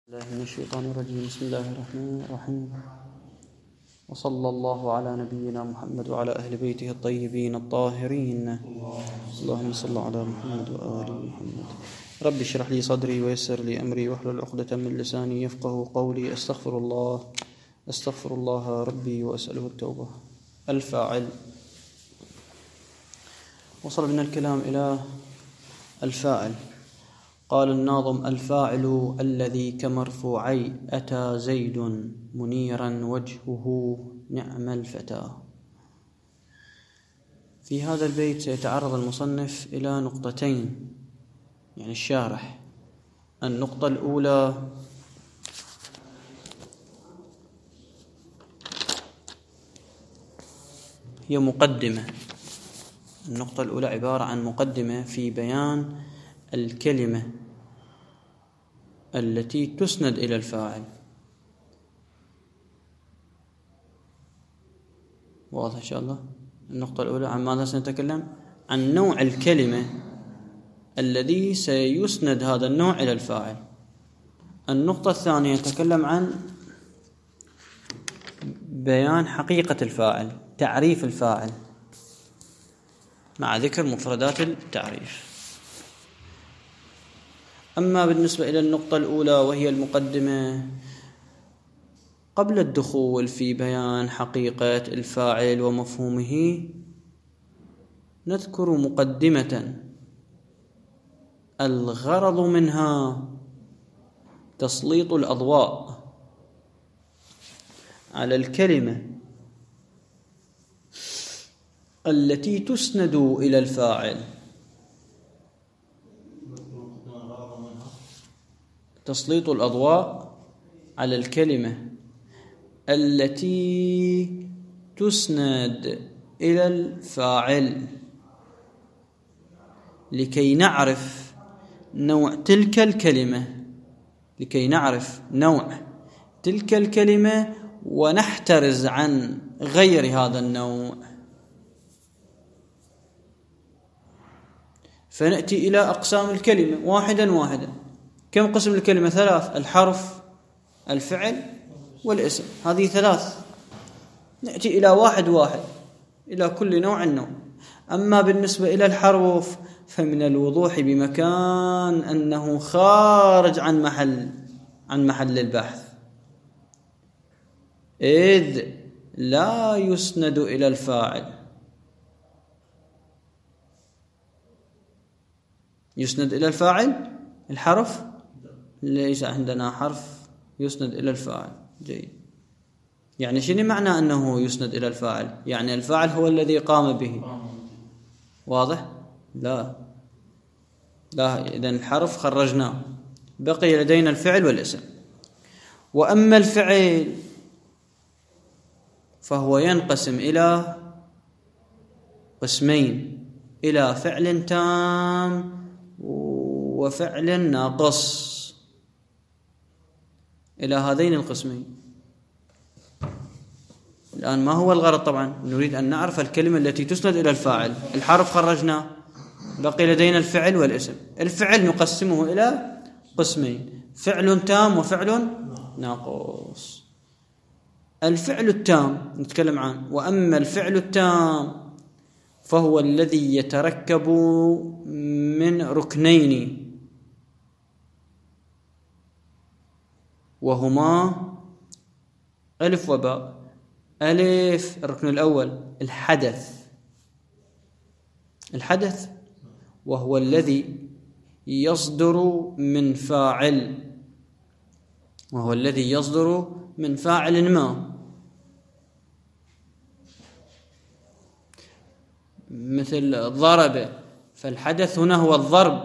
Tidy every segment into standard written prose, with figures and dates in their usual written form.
الله من الشيطان الرجيم. بسم الله الرحمن الرحيم، وصلى الله على نبينا محمد وعلى أهل بيته الطيبين الطاهرين. اللهم صل على محمد وآل محمد. رب اشرح لي صدري ويسر لي أمري واحلل عقدة من لساني يفقه قولي. أستغفر الله ربي وأسأله التوبة. الفاعل. وصل بنا الكلام إلى الفاعل. قال الناظم: الفاعل الذي كمرفوعي أتى زيد منيرا وجهه نعم الفتى. في هذا البيت سيتعرض المصنف إلى نقطتين، يعني الشارح. النقطة الأولى هي مقدمة. النقطة الأولى عبارة عن مقدمة في بيان الكلمة التي تسند إلى الفاعل. واضح إن شاء الله؟ النقطة الأولى عن ماذا سنتكلم؟ عن نوع الكلمة الذي سيسند هذا النوع إلى الفاعل. النقطة الثانية نتكلم عن بيان حقيقة الفاعل، تعريف الفاعل مع ذكر مفردات التعريف. أما بالنسبة إلى النقطة الأولى وهي المقدمة، قبل الدخول في بيان حقيقة الفاعل ومفهومه نذكر مقدمة الغرض منها تسليط الأضواء على الكلمة التي تسند إلى الفاعل. تسليط الأضواء على الكلمة التي تسند إلى الفاعل لكي نعرف نوع تلك الكلمة، ونحترز عن غير هذا النوع. فنأتي إلى أقسام الكلمة واحدا. كم قسم الكلمة؟ 3: الحرف، الفعل، والاسم. هذه 3. نأتي إلى واحد إلى كل نوع. أما بالنسبة إلى الحرف فمن الوضوح بمكان أنه خارج عن محل البحث، إذ لا يسند إلى الفاعل. يسند إلى الفاعل الحرف؟ ليس عندنا حرف يسند إلى الفاعل. جيد. يعني شنو معنى أنه يسند إلى الفاعل؟ يعني الفاعل هو الذي قام به. واضح؟ لا، إذن الحرف خرجناه، بقي لدينا الفعل والاسم. وأما الفعل فهو ينقسم إلى قسمين: إلى فعل تام وفعل ناقص. إلى هذين القسمين. الآن ما هو الغرض؟ طبعا نريد أن نعرف الكلمة التي تسند إلى الفاعل. الحرف خرجنا، بقي لدينا الفعل والاسم. الفعل نقسمه إلى قسمين: فعل تام وفعل ناقص. الفعل التام نتكلم عنه. وأما الفعل التام فهو الذي يتركب من ركنين، وهما ألف وباء. ألف الركن الأول الحدث، وهو الذي يصدر من فاعل ما، مثل ضرب، فالحدث هنا هو الضرب.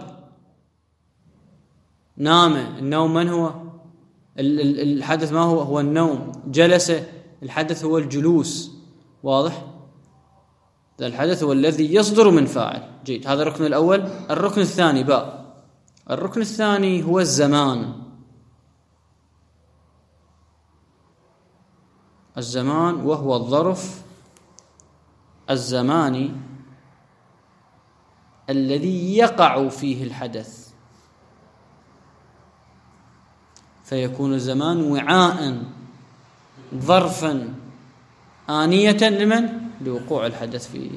نام، النوم من هو؟ الحدث ما هو النوم. جلس، الحدث هو الجلوس. واضح؟ الحدث هو الذي يصدر من فاعل. جيد. هذا الركن الأول. الركن الثاني باء. الركن الثاني هو الزمان، وهو الظرف الزماني الذي يقع فيه الحدث. فيكون الزمان وعاء ظرفا آنية لمن؟ لوقوع الحدث فيه.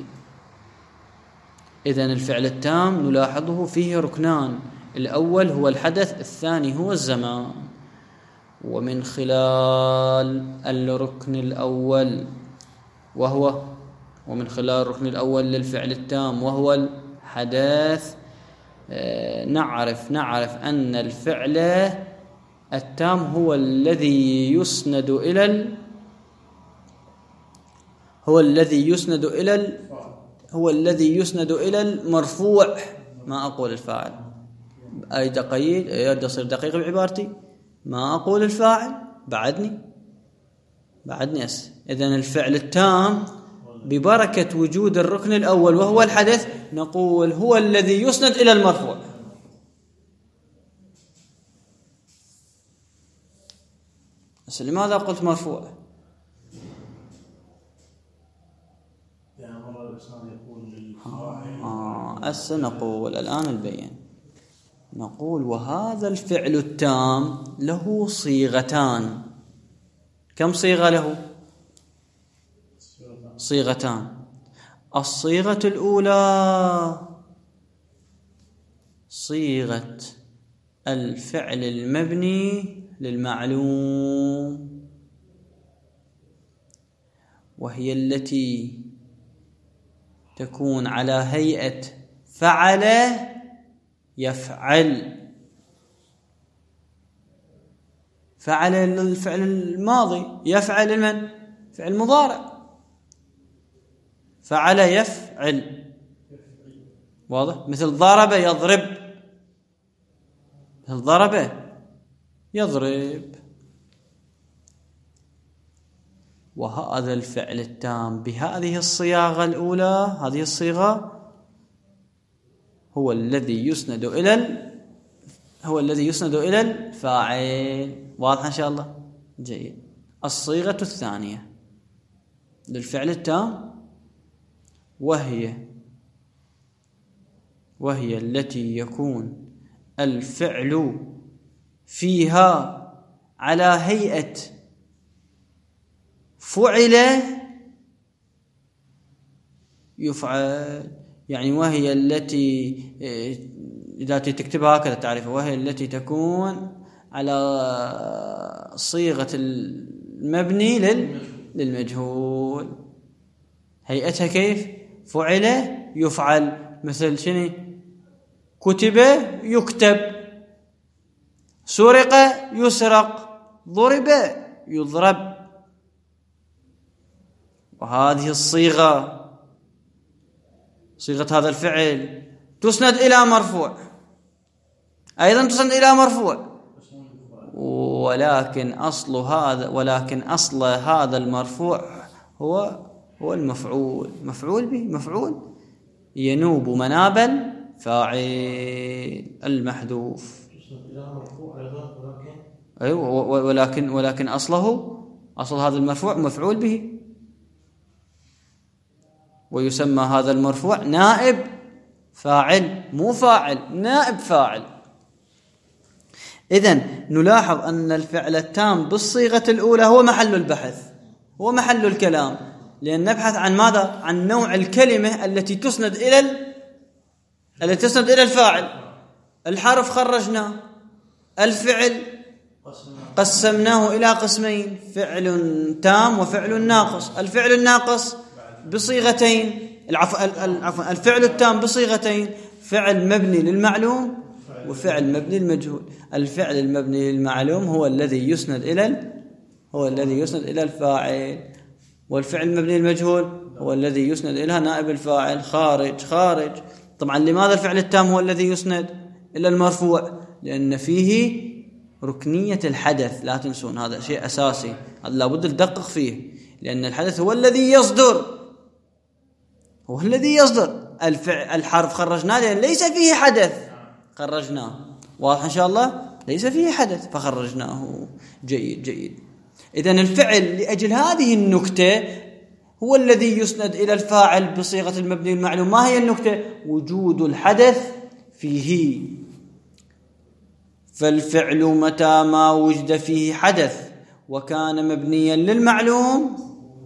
إذن الفعل التام نلاحظه فيه ركنان، الأول هو الحدث، الثاني هو الزمان. ومن خلال الركن الأول ومن خلال الركن الأول للفعل التام وهو الحدث نعرف أن الفعل التام هو الذي يسند إلى المرفوع، ما أقول الفاعل. أي دقيق يصير دقيق بعبارتي، ما أقول الفاعل، بعدني إذن الفعل التام ببركة وجود الركن الأول وهو الحدث نقول هو الذي يسند إلى المرفوع. بس لماذا قلت مرفوع؟ نقول الآن البيان، نقول وهذا الفعل التام له صيغتان. كم صيغة له؟ صيغتان. الصيغة الأولى صيغة الفعل المبني للمعلوم، وهي التي تكون على هيئة فعل يفعل. فعل الفعل الماضي، يفعل من؟ فعل مضارع. فعل يفعل، واضح؟ مثل ضرب يضرب، مثل ضرب يضرب. وهذا الفعل التام بهذه الصياغة الأولى، هذه الصيغة هو الذي يسند إلى الفاعل. واضح إن شاء الله؟ جيد. الصيغة الثانية للفعل التام وهي التي يكون الفعل فيها على هيئة فعل يفعل، يعني وهي التي تكتبها هكذا تعرفها، وهي التي تكون على صيغة المبني للمجهول. هيئتها كيف؟ فعل يفعل، مثل شنو؟ كتب يكتب، سرق يسرق، ضرب يضرب. وهذه الصيغة، صيغة هذا الفعل تسند إلى مرفوع، أيضا تسند إلى مرفوع، ولكن أصل هذا المرفوع هو المفعول، مفعول به، مفعول ينوب مناب الفاعل المحذوف. أيوة، ولكن أصل هذا المرفوع مفعول به، ويسمى هذا المرفوع نائب فاعل، مو فاعل، نائب فاعل. إذن نلاحظ أن الفعل التام بالصيغة الأولى هو محل البحث، هو محل الكلام، لأن نبحث عن ماذا؟ عن نوع الكلمة التي تسند إلى الفاعل. الحرف خرجناه، الفعل قسمناه إلى قسمين، فعل تام وفعل ناقص. الفعل الناقص بصيغتين، الفعل التام بصيغتين، فعل مبني للمعلوم وفعل مبني للمجهول. الفعل المبني للمعلوم هو الذي يسند إلى الفاعل، والفعل المبني للمجهول هو الذي يسند إلى نائب الفاعل. خارج. طبعا لماذا الفعل التام هو الذي يسند إلى المرفوع؟ لأن فيه ركنية الحدث، لا تنسون هذا شيء أساسي، هذا لابد ندقق فيه، لأن الحدث هو الذي يصدر. الحرف خرجناه لأن ليس فيه حدث، خرجناه. واضح إن شاء الله؟ ليس فيه حدث فخرجناه. جيد. إذن الفعل لأجل هذه النكتة هو الذي يسند إلى الفاعل بصيغة المبني المعلوم. ما هي النكتة؟ وجود الحدث فيه. فالفعل متى ما وجد فيه حدث وكان مبنيا للمعلوم،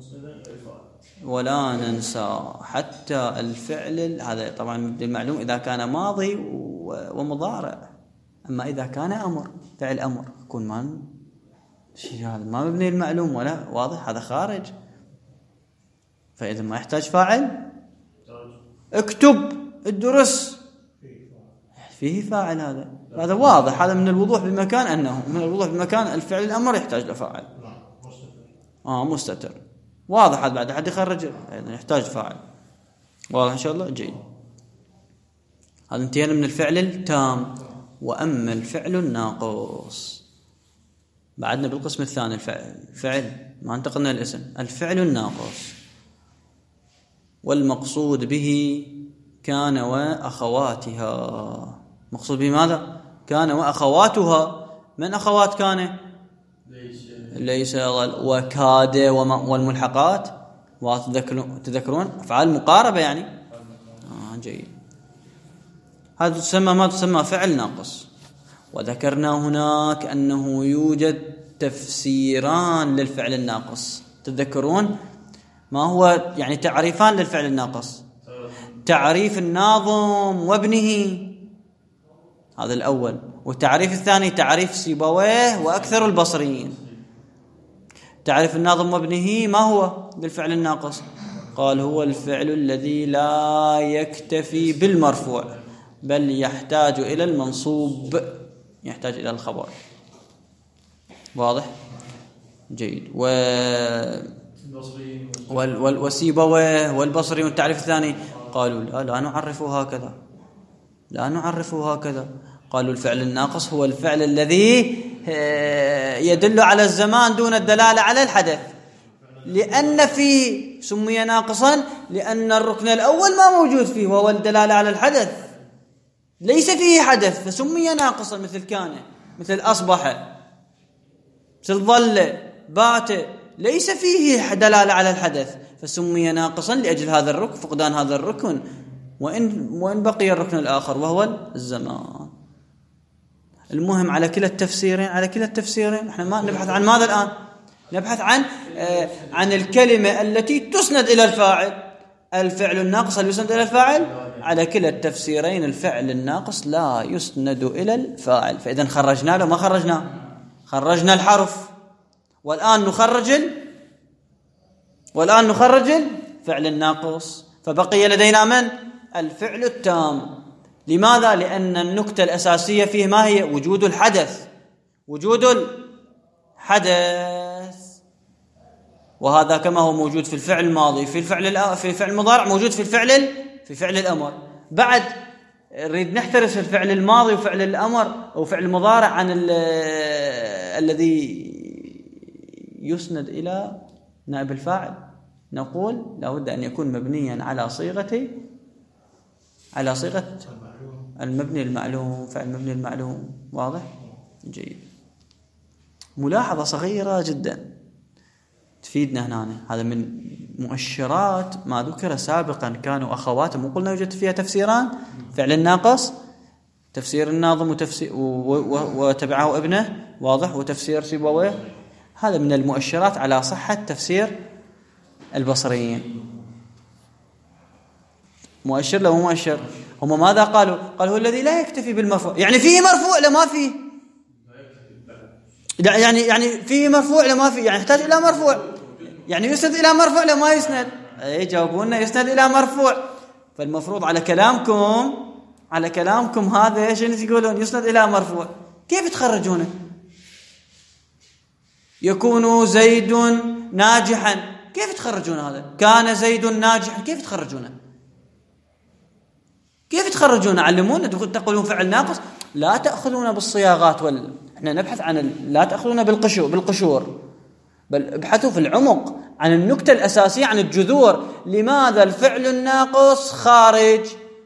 ولا ننسى حتى الفعل هذا طبعا مبني للمعلوم إذا كان ماضي ومضارع. أما إذا كان أمر، فعل أمر، يكون ما شيء هذا ما مبني للمعلوم ولا واضح، هذا خارج، فإذا ما يحتاج فاعل. اكتب، الدرس، فيه فاعل، هذا واضح، هذا من الوضوح بمكان، أنه من الوضوح بمكان الفعل الأمر يحتاج لفاعل. مستتر، واضح، هذا بعد حد يخرج أيضا يحتاج فاعل، واضح إن شاء الله. جيد، هذا انتهينا من الفعل التام. وأما الفعل الناقص، بعدنا بالقسم الثاني، الفعل ما انتقلنا الاسم، الفعل الناقص، والمقصود به كان وأخواتها. مقصود به ماذا؟ كان وأخواتها. من أخوات كان؟ ليس وكاد والملحقات، تذكرون أفعال مقاربة يعني. جيد، هذا تسمى ما تسمى فعل ناقص. وذكرنا هناك أنه يوجد تفسيران للفعل الناقص. تذكرون ما هو يعني تعريفان للفعل الناقص؟ تعريف الناظم وابنه، هذا الأول، والتعريف الثاني تعريف سيبويه وأكثر البصريين. تعريف الناظم وابنه ما هو للفعل الناقص؟ قال هو الفعل الذي لا يكتفي بالمرفوع بل يحتاج إلى المنصوب، يحتاج إلى الخبر. واضح؟ جيد. وسيبويه والبصري والتعريف الثاني قالوا لا نعرفه هكذا، لا نعرفه هكذا. قالوا الفعل الناقص هو الفعل الذي يدل على الزمان دون الدلالة على الحدث، لأن فيه سمي ناقصا لأن الركن الأول ما موجود فيه وهو الدلالة على الحدث، ليس فيه حدث فسمي ناقصا، مثل كان، مثل أصبح، مثل ظل، بات، ليس فيه دلالة على الحدث فسمي ناقصا لأجل هذا الركن، فقدان هذا الركن، وإن بقي الركن الآخر وهو الزمان. المهم على كلا التفسيرين، احنا ما نبحث عن ماذا الآن؟ نبحث عن الكلمة التي تسند إلى الفاعل. الفعل الناقص هل يسند إلى الفاعل؟ على كلا التفسيرين الفعل الناقص لا يسند إلى الفاعل. فإذا خرجنا له ما خرجنا الحرف، والآن نخرج الفعل الناقص، فبقي لدينا من؟ الفعل التام. لماذا؟ لأن النكتة الأساسية فيه ما هي؟ وجود الحدث، وهذا كما هو موجود في الفعل الماضي، في الفعل المضارع، موجود في فعل الأمر. بعد نريد نحترس الفعل الماضي وفعل الأمر أو فعل المضارع عن الذي يسند إلى نائب الفاعل، نقول لابد أن يكون مبنيا على صيغة المبني المعلوم، فعل مبني المعلوم. واضح؟ جيد. ملاحظة صغيرة جدا تفيدنا هنا، هذا من مؤشرات ما ذكر سابقا، كانوا أخوات، مو قلنا يوجد فيها تفسيران، فعل الناقص، تفسير الناظم وتبعه ابنه، واضح، وتفسير سيبويه. هذا من المؤشرات على صحة تفسير البصريين. مؤشر لو مؤشر، هم ماذا قالوا؟ هو الذي لا يكتفي بالمرفوع، يعني فيه مرفوع لما فيه، يعني فيه مرفوع لما فيه، يعني يحتاج إلى مرفوع، يعني يسند إلى مرفوع لما يسند. جاوبونا يسند إلى مرفوع. فالمفروض على كلامكم هذا ايش تقولون؟ يسند إلى مرفوع. كيف تخرجونه؟ يكون زيد ناجحا، كيف تخرجون هذا؟ كان زيد ناجحا، كيف تخرجون؟ علمونا. تقولون فعل ناقص، لا تأخذون بالصياغات احنا نبحث عن لا تأخذون بالقشور، بل ابحثوا في العمق عن النكتة الأساسية، عن الجذور. لماذا الفعل الناقص خارج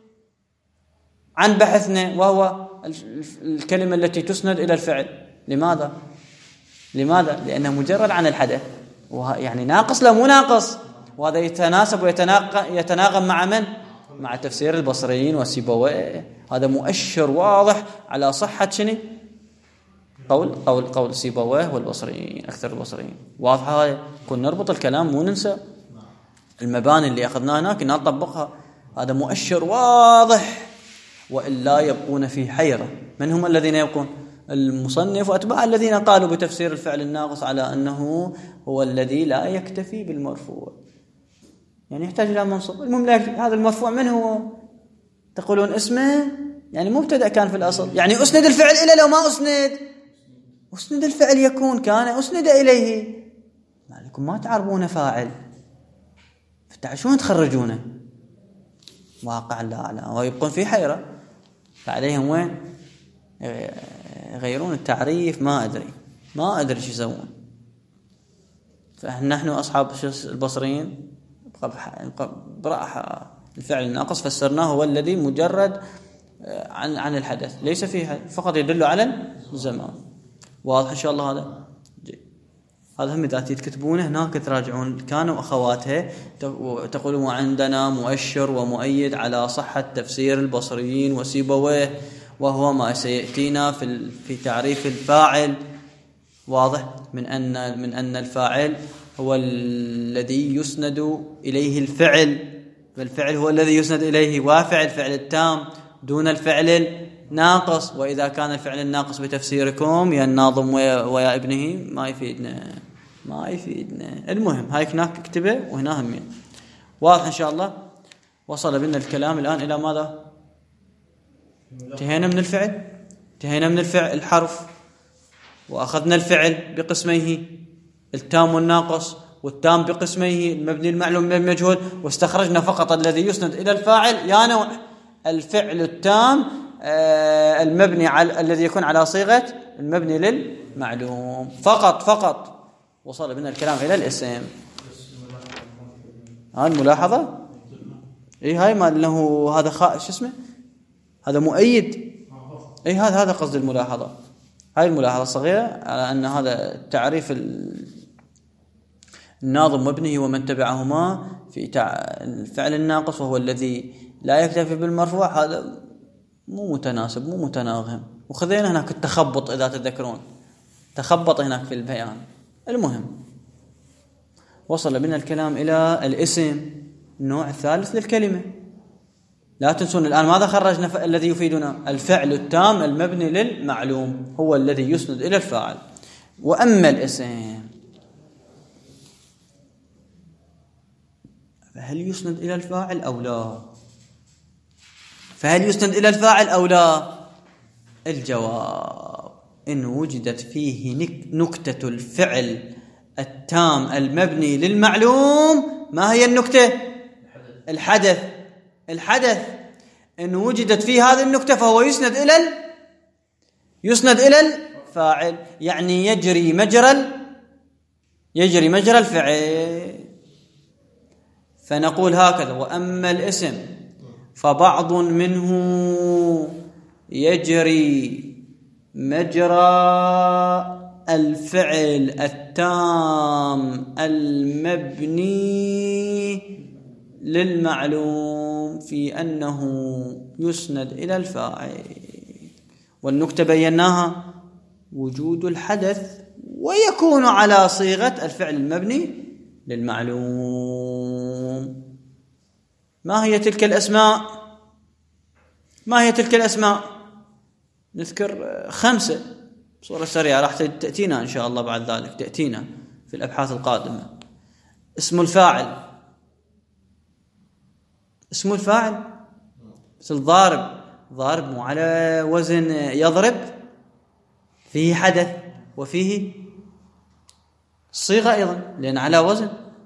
عن بحثنا وهو الكلمة التي تسند إلى الفعل؟ لماذا؟ لأنه مجرد عن الحدث، يعني ناقص لا مو ناقص. وهذا يتناسب ويتناغم مع من؟ مع تفسير البصريين وسيبويه. هذا مؤشر واضح على صحة قول سيبويه والبصريين، أكثر البصريين. واضحة هاي؟ كنا نربط الكلام مو ننسى المباني اللي أخذناها هناك نطبقها. هذا مؤشر واضح، وإلا يبقون في حيرة. من هم الذين يبقون؟ المصنف وأتباع الذين قالوا بتفسير الفعل الناقص على أنه هو الذي لا يكتفي بالمرفوع، يعني يحتاج إلى منصوب. المهم هذا المرفوع من هو؟ تقولون اسمه، يعني مبتدأ كان في الأصل، يعني أسند الفعل إلى، لو ما أسند الفعل يكون كان أسند إليه. مالكم ما تعربون فاعل، فتعشون تخرجونه واقع لا أعلم، ويبقون في حيرة. فعليهم وين يغيرون التعريف؟ ما أدري شو يسوون. فنحن أصحاب البصريين براحة الفعل الناقص فسرناه هو الذي مجرد عن الحدث، ليس فيه فقط يدل على الزمان. واضح إن شاء الله هذا؟ هذا هم إذا تكتبونه هناك تراجعون. كانوا أخواتها تقولون عندنا مؤشر ومؤيد على صحة تفسير البصريين وسيبويه، وهو ما سيأتينا في تعريف الفاعل. واضح؟ من أن الفاعل هو الذي يسند إليه الفعل، فالفعل هو الذي يسند إليه وافع الفعل التام دون الفعل الناقص. وإذا كان الفعل الناقص بتفسيركم يا الناظم ويا ابنه ما يفيدنا. المهم هاي هناك اكتبه وهنا همين. واضح إن شاء الله؟ وصل بنا الكلام الآن إلى ماذا؟ انتهينا من الفعل الحرف، وأخذنا الفعل بقسميه التام والناقص، والتام بقسميه المبني المعلوم من المجهول، واستخرجنا فقط الذي يسند إلى الفاعل يا نوع الفعل التام المبني الذي يكون على صيغة المبني للمعلوم فقط. وصل بنا الكلام إلى الاسم. الملاحظة هاي ما أنه هذا شو اسمه، هذا مؤيد. هذا قصد الملاحظة. هاي الملاحظة الصغيرة على أن هذا تعريف الناظم وابنه ومن تبعهما في الفعل الناقص وهو الذي لا يكتفي بالمرفوع، هذا مو متناسب مو متناغم. وخذينا هناك التخبط، إذا تذكرون تخبط هناك في البيان. المهم وصل بنا الكلام إلى الاسم، النوع الثالث للكلمة. لا تنسون الآن ماذا خرجنا؟ الذي يفيدنا الفعل التام المبني للمعلوم هو الذي يسند إلى الفاعل. وأما الاسم فهل يسند إلى الفاعل أو لا؟ الجواب إن وجدت فيه نكتة الفعل التام المبني للمعلوم. ما هي النكتة؟ الحدث. إن وجدت فيه هذه النكتة فهو يسند إلى الفاعل، يعني يجري مجرى الفعل. فنقول هكذا: وأما الاسم فبعض منه يجري مجرى الفعل التام المبني للمعلوم في أنه يسند إلى الفاعل. والنكتة بيناها: وجود الحدث ويكون على صيغة الفعل المبني للمعلوم. ما هي تلك الأسماء؟ نذكر 5 بصورة سريعة، راح تأتينا إن شاء الله بعد ذلك، تأتينا في الأبحاث القادمة. اسم الفاعل مثل ضارب مو على وزن يضرب، فيه حدث وفيه صيغة أيضا، لأن على وزن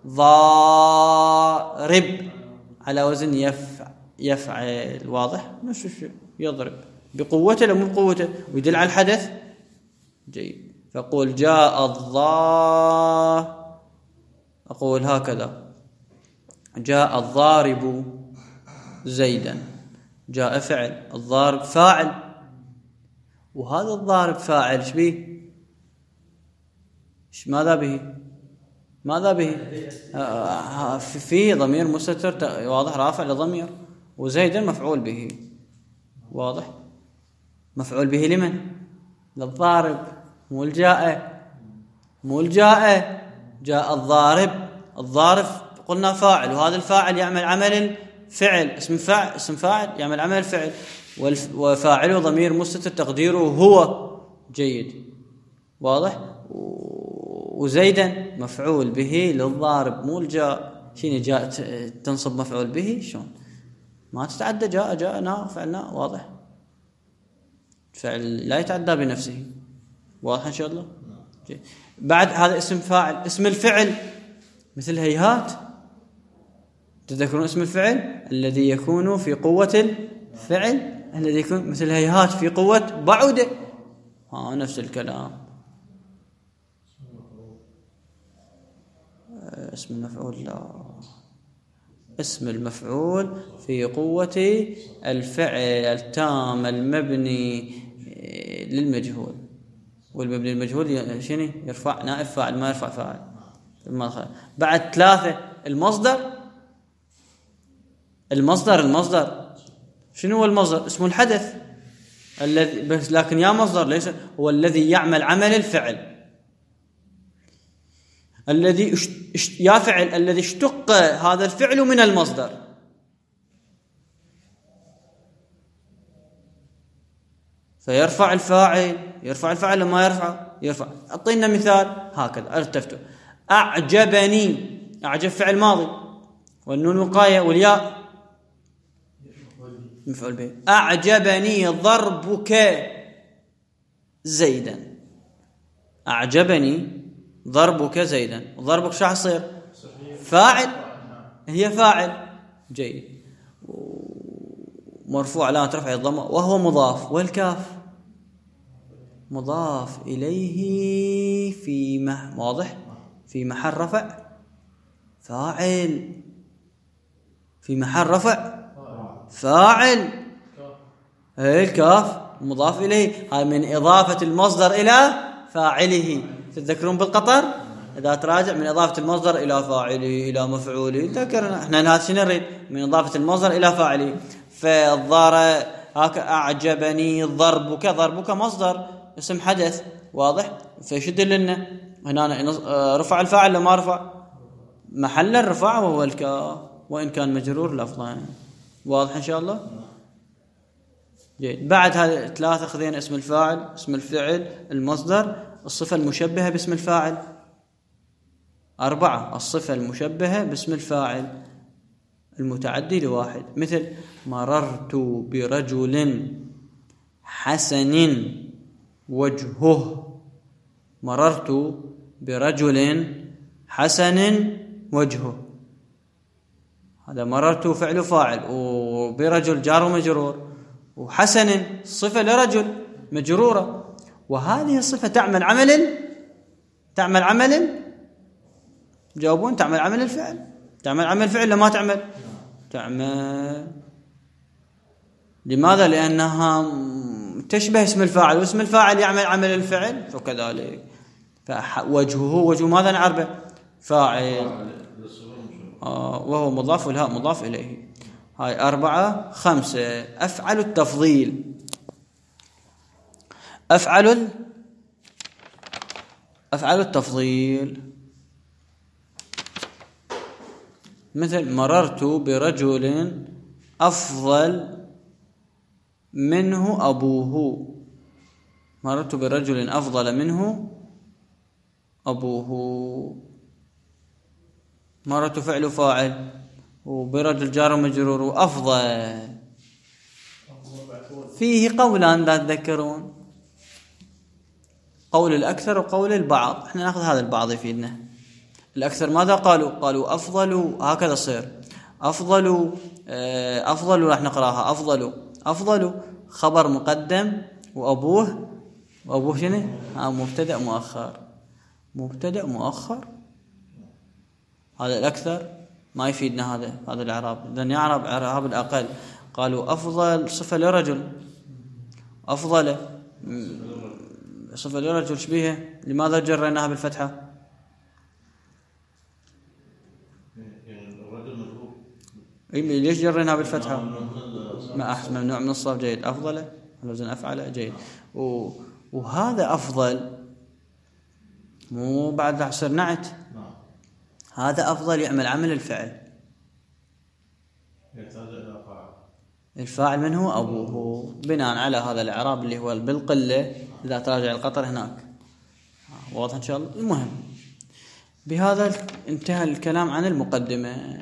ضارب على وزن يفعل. واضح؟ مش يضرب بقوته لو مو بقوته، ويدل على الحدث. جيد. فأقول جاء أقول هكذا: جاء الضارب زيدا. جاء فعل، الضارب فاعل، وهذا الضارب فاعل ايش به؟ ماذا به؟ في ضمير مستتر واضح رافع لضمير، وزيدا مفعول به. واضح؟ مفعول به لمن؟ للضارب. مو الجاء، مو الجاء. جاء الضارب، الضارب قلنا فاعل، وهذا الفاعل يعمل عمل الفعل، اسم فاعل يعمل عمل الفعل، وفاعله ضمير مستتر تقديره هو. جيد، واضح. وزيدا مفعول به للضارب مو الجاء. شنو جاء تنصب مفعول به؟ شلون ما تتعدى جاء، جاءنا فعلنا، واضح. فعل لا يتعدى بنفسه، واضح ان شاء الله. جيد. بعد هذا اسم فاعل. اسم الفعل مثل هيهات، تذكرون اسم الفعل الذي يكون في قوة الفعل، الذي يكون مثل هيهات في قوة بعد. نفس الكلام. اسم المفعول، لا، اسم المفعول في قوة الفعل التام المبني للمجهول، والمبني للمجهول شنو؟ يرفع نائب فاعل، ما يرفع فاعل. بعد 3 المصدر شنو هو المصدر؟ اسمه الحدث الذي، بس لكن يا مصدر ليس هو الذي يعمل عمل الفعل، الذي يا فعل الذي اشتق هذا الفعل من المصدر. فيرفع الفاعل، يرفع الفاعل لما يرفع. اعطينا مثال هكذا التفتوا. اعجبني، اعجب فعل ماضي، والنون وقايه، والياء مفعول به. اعجبني ضربك زيدا، اعجبني ضربك زيدا. ضربك شو راح يصير؟ فاعل، هي فاعل. جيد. مرفوع علامة رفع الضمة وهو مضاف، والكاف مضاف إليه في واضح، في محل رفع فاعل، في محل رفع فاعل. الكاف مضاف إليه، هذا من إضافة المصدر إلى فاعله. تذكرون بالقطر إذا تراجع من إضافة المصدر إلى فاعله إلى مفعوله. تذكرنا إحنا هذا شنو نريد؟ من إضافة المصدر إلى فاعله. فالضار أعجبني ضربك، ضربك مصدر اسم حدث، واضح. فيشد لنا هنا رفع الفاعل لما رفع محل الرفع وهو الكاف، وإن كان مجرور لفظا. واضح إن شاء الله. جيد. بعد هذه 3 خذينا اسم الفاعل، اسم الفعل، المصدر، الصفة المشبهة باسم الفاعل. 4 الصفة المشبهة باسم الفاعل المتعدي لواحد، مثل مررت برجل حسن وجهه. مررت برجل حسن وجهه، هذا مررت فعل فاعل، وبرجل جار ومجرور، وحسن صفة لرجل مجرورة. وهذه الصفة تعمل عمل جاوبون، تعمل عمل الفعل. تعمل عمل الفعل لما تعمل. لماذا؟ لأنها تشبه اسم الفاعل، واسم الفاعل يعمل عمل الفعل، فكذلك وجهه ماذا نعربه؟ فاعل، وهو مضاف، والهاء مضاف إليه. هاي 4. 5 أفعل التفضيل. أفعل التفضيل مثل مررت برجل أفضل منه أبوه. مررت برجل أفضل منه أبوه. مررت فعل فاعل، وبرجل جار ومجرور، وأفضل فيه قولان لا تذكرون، قول الأكثر وقول البعض. احنا ناخذ هذا البعض يفيدنا. الأكثر ماذا قالوا أفضل، هكذا يصير أفضل راح نقراها أفضل خبر مقدم، وأبوه شنو؟ مبتدأ مؤخر. هذا الأكثر ما يفيدنا هذا الإعراب، لأن يعرب إعراب الأقل. قالوا أفضل صفة لرجل، أفضل صفة لرجل شبيهة، لماذا جريناها بالفتحة؟ ليش جريناها بالفتحة؟ ما أحسن، ممنوع من الصرف. جيد. أفضل الوزن أفعل. جيد. وهذا أفضل مو بعد راح يصير نعت. هذا أفضل يعمل عمل الفعل. الفاعل من هو؟ أبوه، بناء على هذا الإعراب اللي هو بالقلة إذا تراجع القطر هناك. واضح إن شاء الله. المهم بهذا انتهى الكلام عن المقدمة.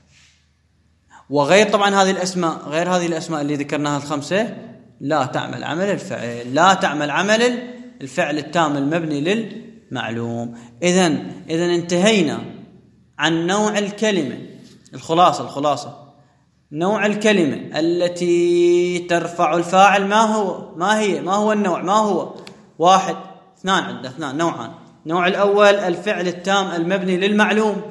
وغير طبعا هذه الأسماء، غير هذه الأسماء اللي ذكرناها الخمسة لا تعمل عمل الفعل، لا تعمل عمل الفعل التام المبني للمعلوم. إذن انتهينا عن نوع الكلمة. الخلاصة نوع الكلمة التي ترفع الفاعل ما هو النوع؟ ما هو؟ واحد، اثنان، عندنا اثنان نوعان. النوع الأول الفعل التام المبني للمعلوم،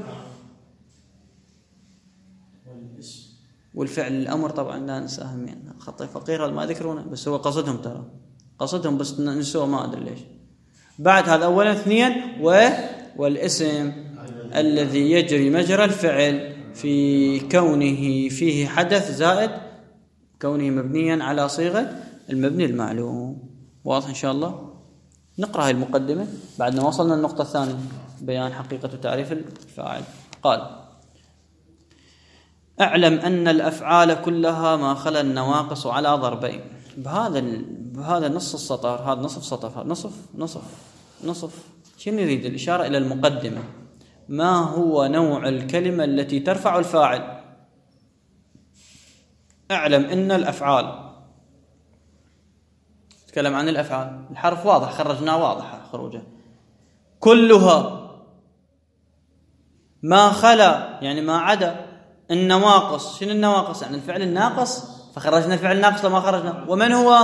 والفعل الأمر طبعا لا ننساهم، يعني خطي فقير ما ذكرونه، بس هو قصدهم، ترى قصدهم بس نسوه ما أدري ليش. بعد هذا أولا. اثنين والاسم الذي يجري مجرى الفعل في كونه فيه حدث زائد كونه مبنيا على صيغة المبني المعلوم. واضح إن شاء الله. نقرأ هاي المقدمة بعد ما وصلنا النقطة الثانية، بيان حقيقة تعريف الفاعل. قال: اعلم أن الأفعال كلها ما خلا النواقص على ضربين. بهذا نص السطر، هذا نصف سطر، هذا نصف. شنو يريد؟ الإشارة إلى المقدمة. ما هو نوع الكلمة التي ترفع الفاعل؟ اعلم أن الأفعال، تكلم عن الأفعال، الحرف واضح، خرجناه واضح خروجه. كلها ما خلا يعني ما عدا النواقص. شنو النواقص؟ يعني الفعل الناقص، فخرجنا الفعل الناقص لما خرجنا. ومن هو؟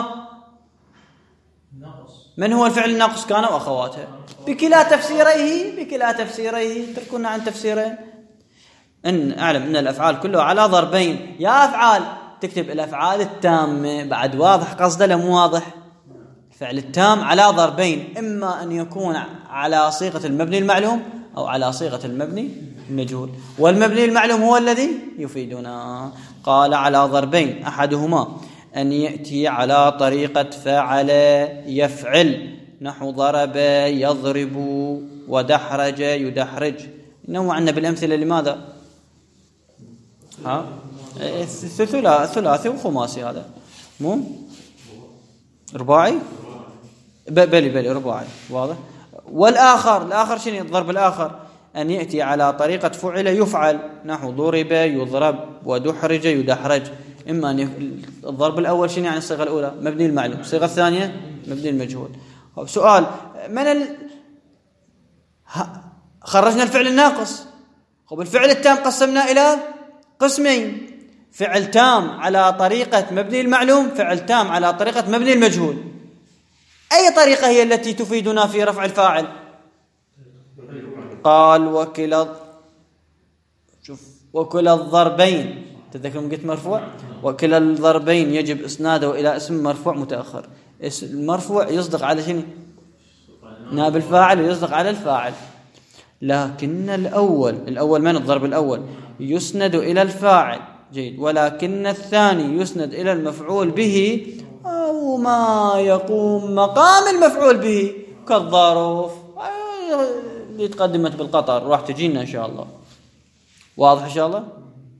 من هو الفعل الناقص؟ كان وأخواته. بكلا تفسيريه تركنا عن تفسيرين. إن أعلم أن الأفعال كلها على ضربين. يا أفعال تكتب الأفعال التامة، بعد واضح قصده لمو واضح؟ الفعل التام على ضربين، إما أن يكون على صيغة المبني المعلوم أو على صيغة المبني المجهول. والمبني المعلوم هو الذي يفيدنا. قال على ضربين، أحدهما أن يأتي على طريقة فعل يفعل، نحو ضرب يضرب ودحرج يدحرج. نوع عنا بالأمثلة. لماذا؟ ثلاثي وخماسي، هذا مو رباعي، بلي رباعي. واضح. والآخر شنو الضرب الآخر؟ أن يأتي على طريقة فعل يفعل، نحو ضرب يضرب ودحرج يدحرج. إما أن الضرب الأول شنو يعني؟ الصيغة الأولى مبني المعلوم، الصيغة الثانية مبني المجهول. سؤال: خرجنا الفعل الناقص. الفعل التام قسمنا إلى قسمين: فعل تام على طريقة مبني المعلوم، فعل تام على طريقة مبني المجهول. أي طريقة هي التي تفيدنا في رفع الفاعل؟ قال: وكلا الضربين. تذكرون قلت مرفوع؟ وكلا الضربين يجب إسناده إلى اسم مرفوع متأخر. المرفوع يصدق على شنو؟ نائب الفاعل، ويصدق على الفاعل. لكن الأول من الضرب الأول يسند إلى الفاعل، جيد. ولكن الثاني يسند إلى المفعول به أو ما يقوم مقام المفعول به، كالظرف اللي تقدمت بالقطر، راح تجينا إن شاء الله. واضح إن شاء الله؟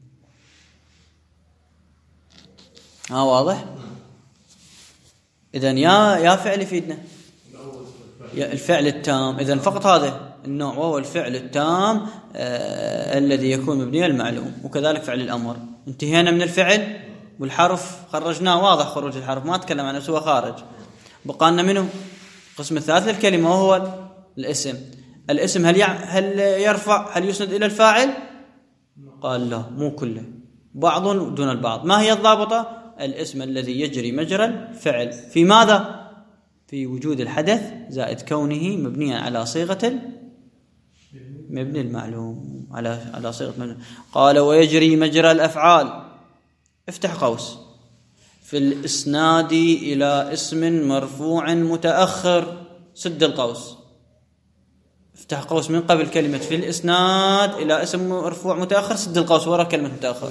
واضح. إذن يا فعل يفيدنا الفعل التام. إذن فقط هذا النوع، وهو الفعل التام الذي يكون مبني المعلوم. وكذلك فعل الأمر. انتهينا من الفعل والحرف، خرجناه واضح خروج الحرف، ما تكلم عنه سوى خارج. بقى لنا منه القسم الثالث للكلمة، وهو الاسم. الاسم هل يرفع، هل يسند إلى الفاعل؟ قال لا، مو كله، بعض دون البعض. ما هي الضابطة؟ الاسم الذي يجري مجرى الفعل في ماذا؟ في وجود الحدث زائد كونه مبنيا على صيغة مبني المعلوم، على صيغة مبني. قال: ويجري مجرى الأفعال، افتح قوس، في الإسناد إلى اسم مرفوع متأخر، سد القوس، افتح قوس من قبل كلمة في الإسناد إلى اسم مرفوع متأخر، سد القوس وراء كلمة متأخر.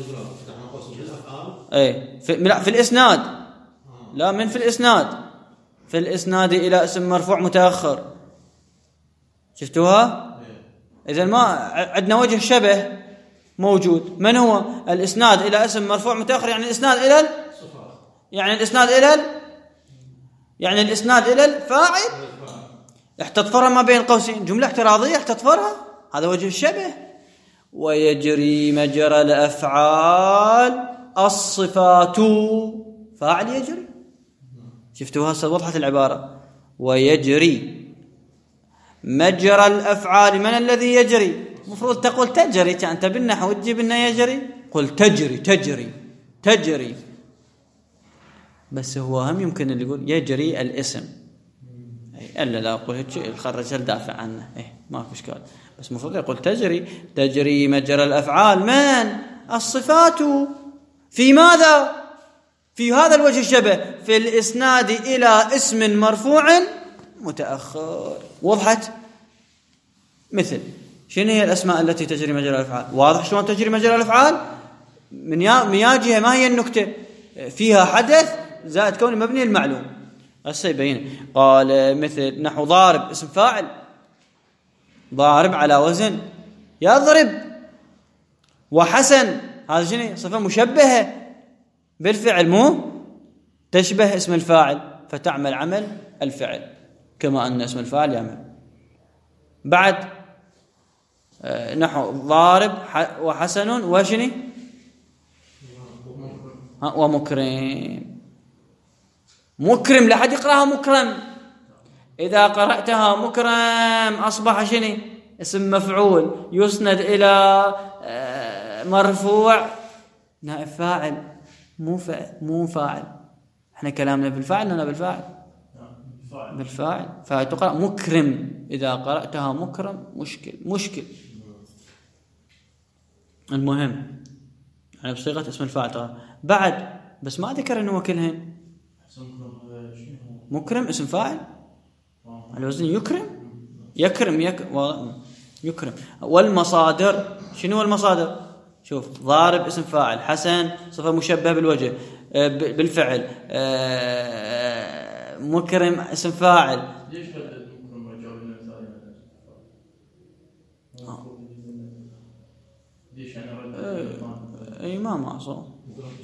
في الإسناد، لا، من في الإسناد إلى اسم مرفوع متأخر. شفتوها؟ إذا ما عندنا وجه شبه موجود. من هو؟ الإسناد إلى اسم مرفوع متأخر، يعني الإسناد إلى الإسناد إلى الفاعل. احتضفرها ما بين قوسين، جملة اعتراضية احتضفرها، هذا وجه الشبه. ويجري مجرى الأفعال الصفات، فاعل يجري. شفتوها؟ وضحت العبارة. ويجري مجرى الأفعال، من الذي يجري؟ مفروض تقول تجري، أنت بالنحو تجيب لنا يجري، قل تجري. بس هو هم يمكن اللي يقول يجري الاسم، ألا لا أقول هيك خرج الدافع عنه، ما في إشكال، بس مفروض يقول تجري مجرى الأفعال من الصفات. في ماذا؟ في هذا الوجه الشبه، في الإسناد إلى اسم مرفوع متأخر. وضحت؟ مثل شنو هي الأسماء التي تجري مجرى الأفعال؟ واضح شلون تجري مجرى الأفعال؟ من يا جهة ما هي النكتة؟ فيها حدث زائد كون مبني المعلوم. هسه يبين. قال مثل نحو ضارب اسم فاعل، ضارب على وزن يضرب. وحسن هذا شنو؟ صفة مشبهة بالفعل، مو تشبه اسم الفاعل فتعمل عمل الفعل كما أن اسم الفاعل يعمل. بعد نحو ضارب وحسن وشني مكرم لحد يقرأها مكرم. إذا قرأتها مكرم أصبح شني؟ اسم مفعول يسند إلى مرفوع نائب فاعل، مو فاعل. احنا كلامنا بالفاعل، لنا بالفاعل. فتقرأ مكرم، إذا قرأتها مكرم مشكل. المهم يعني بصيغة اسم الفاعل. بعد بس ما ذكر انه كلهن. مكرم اسم فاعل على وزن يكرم. والمصادر شنو هو المصادر؟ شوف، ضارب اسم فاعل، حسن صفة مشبه بالوجه بالفعل، مكرم اسم فاعل. ليش مكرم رجعوا لنا ليش اي ما معصوم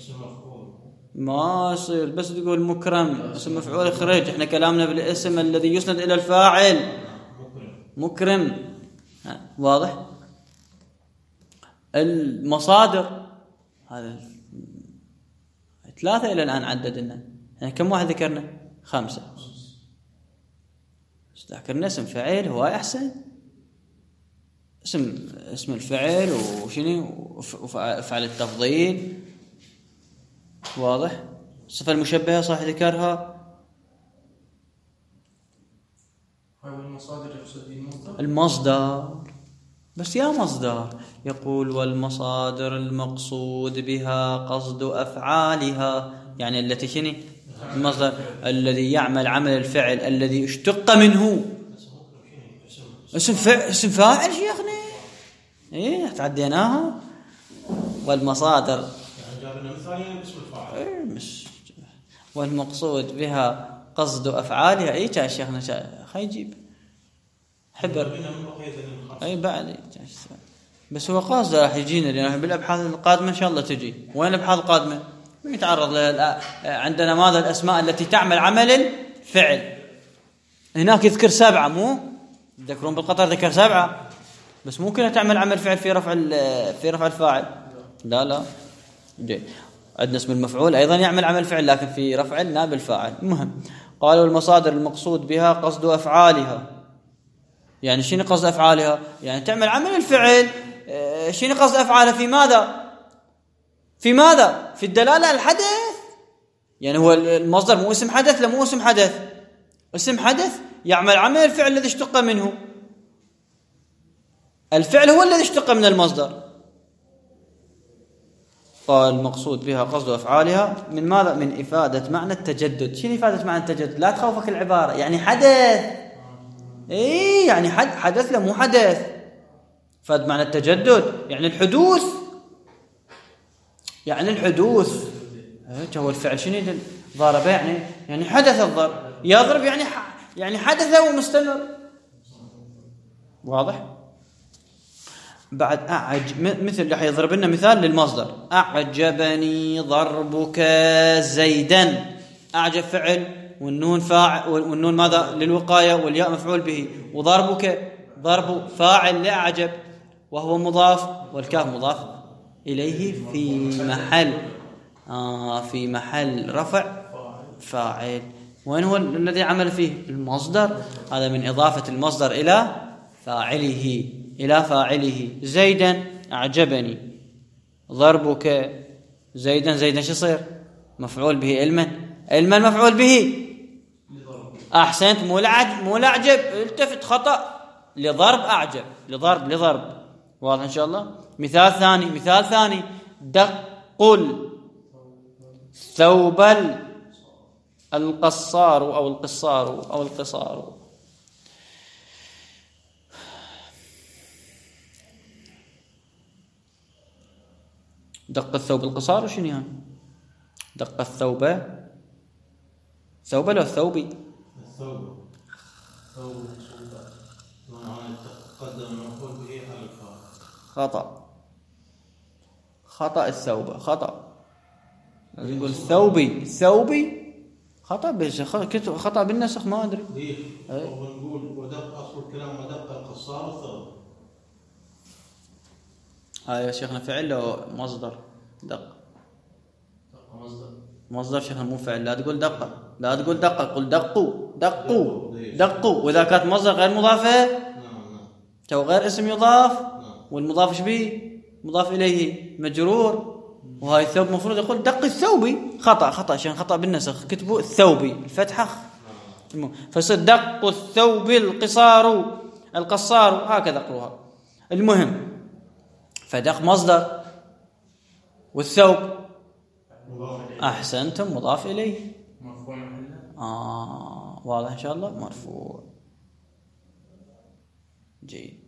ما يصير بس تقول مكرم اسم مفعول يخرج. احنا كلامنا بالاسم الذي يسند الى الفاعل مكرم. واضح؟ المصادر هذا 3 الى الان عددنا. يعني كم واحد ذكرنا؟ 5. ذكرنا اسم فعيل هو احسن، اسم الفعل وشنو وفعل التفضيل. واضح؟ الصفة المشبهة صح ذكرها. المصادر يقصد المصدر بس يا مصدر. يقول والمصادر المقصود بها قصد أفعالها، يعني التي شنو؟ المصدر الذي يعمل عمل الفعل الذي اشتق منه. اسم فاعل شيخنا، تعديناها. والمصادر يعني جابنا مثالين باسم الفاعل. والمقصود بها قصد أفعالها. كان شيخنا خي يجيب حبر بعد بس هو قاصد راح يجينا، لأن بالأبحاث القادمة إن شاء الله تجي. وين الأبحاث القادمة؟ يتعرض عندنا ماذا؟ الأسماء التي تعمل عمل الفعل. هناك يذكر 7، مو تذكرون بالقطر ذكر 7، بس ممكن تعمل عمل فعل في رفع الفاعل. لا عندنا اسم المفعول أيضا يعمل عمل فعل، لكن في رفع نائب الفاعل. المهم قالوا المصادر المقصود بها قصد أفعالها. يعني شنو قصد أفعالها؟ يعني تعمل عمل الفعل. شنو قصد أفعالها؟ في ماذا؟ في الدلالة على الحدث. يعني هو المصدر مو اسم حدث؟ لا مو اسم حدث. اسم حدث يعمل عمل الفعل الذي اشتق منه. الفعل هو الذي اشتق من المصدر. قال المقصود بها قصد أفعالها من ماذا؟ من إفادة معنى التجدد. شنو إفادة معنى التجدد؟ لا تخوفك العبارة، يعني حدث. يعني حدث لا مو حدث. فاد معنى التجدد يعني الحدوث. هو الفعل شنو؟ ضرب يعني حدث الضرب. يضرب يعني حدث ومستمر. واضح؟ بعد مثل رح يضرب لنا مثال للمصدر. أعجبني ضربك زيدا. أعجب فعل والنون فاعل، والنون ماذا؟ للوقاية، والياء مفعول به، وضربك ضرب فاعل لأعجب وهو مضاف، والكاف مضاف إليه في محل رفع فاعل. وين هو الذي عمل فيه؟ المصدر. هذا من إضافة المصدر إلى فاعله. زيدا أعجبني ضربك زيدا شو يصير؟ مفعول به. علما مفعول به. أحسنت. مو لأعجب، التفت خطأ، لضرب أعجب، لضرب. واضح إن شاء الله. مثال ثاني دق الثوب القصار أو القصار. دق الثوب القصار شنو يعني؟ دق الثوب ولا الثوبي؟ الثوب قدم المفعول به على الفاعل. خطأ الثوب خطأ. لازم نقول ثوبي خطأ خطأ بالنسخ ما أدري. ونقول ودق أصل الكلام ودق القصار الثوب. يا شيخنا فعل لو مصدر؟ دق مصدر شيخنا مو فعل. لا تقول دقة، قل دقوا. وإذا كانت مصدر غير مضافة تو غير اسم يضاف، والمضاف ايش به؟ مضاف إليه مجرور. وهاي الثوب مفروض يقول دق الثوبي. خطأ عشان خطأ بالنسخ كتبوا الثوبي الفتحة، فصير دق الثوب القصار هكذا اقروها. المهم فدق مصدر، والثوب أحسنتم مضاف إليه مرفوع محله. واضح إن شاء الله. مرفوع. جيد.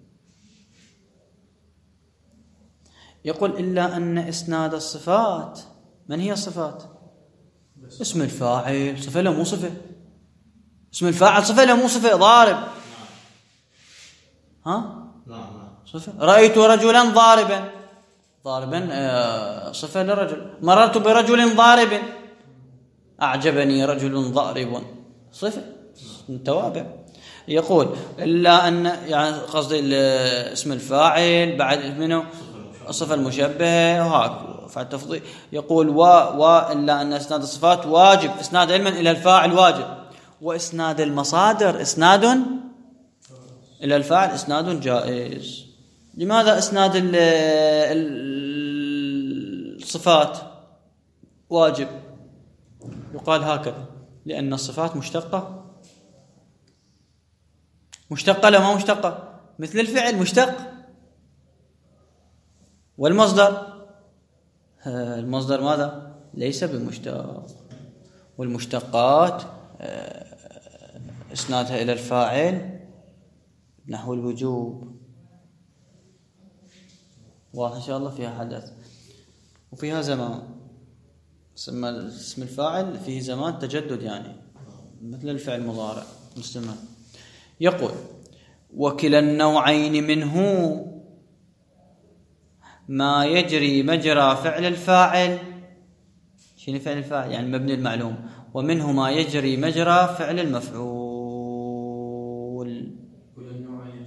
يقول إلا أن إسناد الصفات. من هي الصفات؟ اسم الفاعل صفة له مو صفة. اسم الفاعل صفة له مو صفة. ضارب صفة. رأيت رجلا ضاربا صفة لرجل. مررت برجل ضارب. أعجبني رجل ضارب صفة توابع. يقول إلا أن يعني قصدي اسم الفاعل بعد منه الصفة المشبهة وهاك فالتفضيل. يقول إلا أن إسناد الصفات واجب. إسناد علما إلى الفاعل واجب، وإسناد المصادر إسناد إلى الفاعل إسناد جائز. لماذا إسناد الصفات واجب؟ يقال هكذا لأن الصفات مشتقة لا ما مشتقة؟ مثل الفعل مشتق. والمصدر ماذا؟ ليس بمشتق. والمشتقات إسنادها إلى الفاعل نحو الوجوب. واضح إن شاء الله. فيها حدث وفيها زمان. اسم الفاعل فيه زمان تجدد يعني مثل الفعل المضارع مستمر. يقول وكلا النوعين منه ما يجري مجرى فعل الفاعل. شنو فعل الفاعل؟ يعني مبني المعلوم. ومنه ما يجري مجرى فعل المفعول. كل النوعين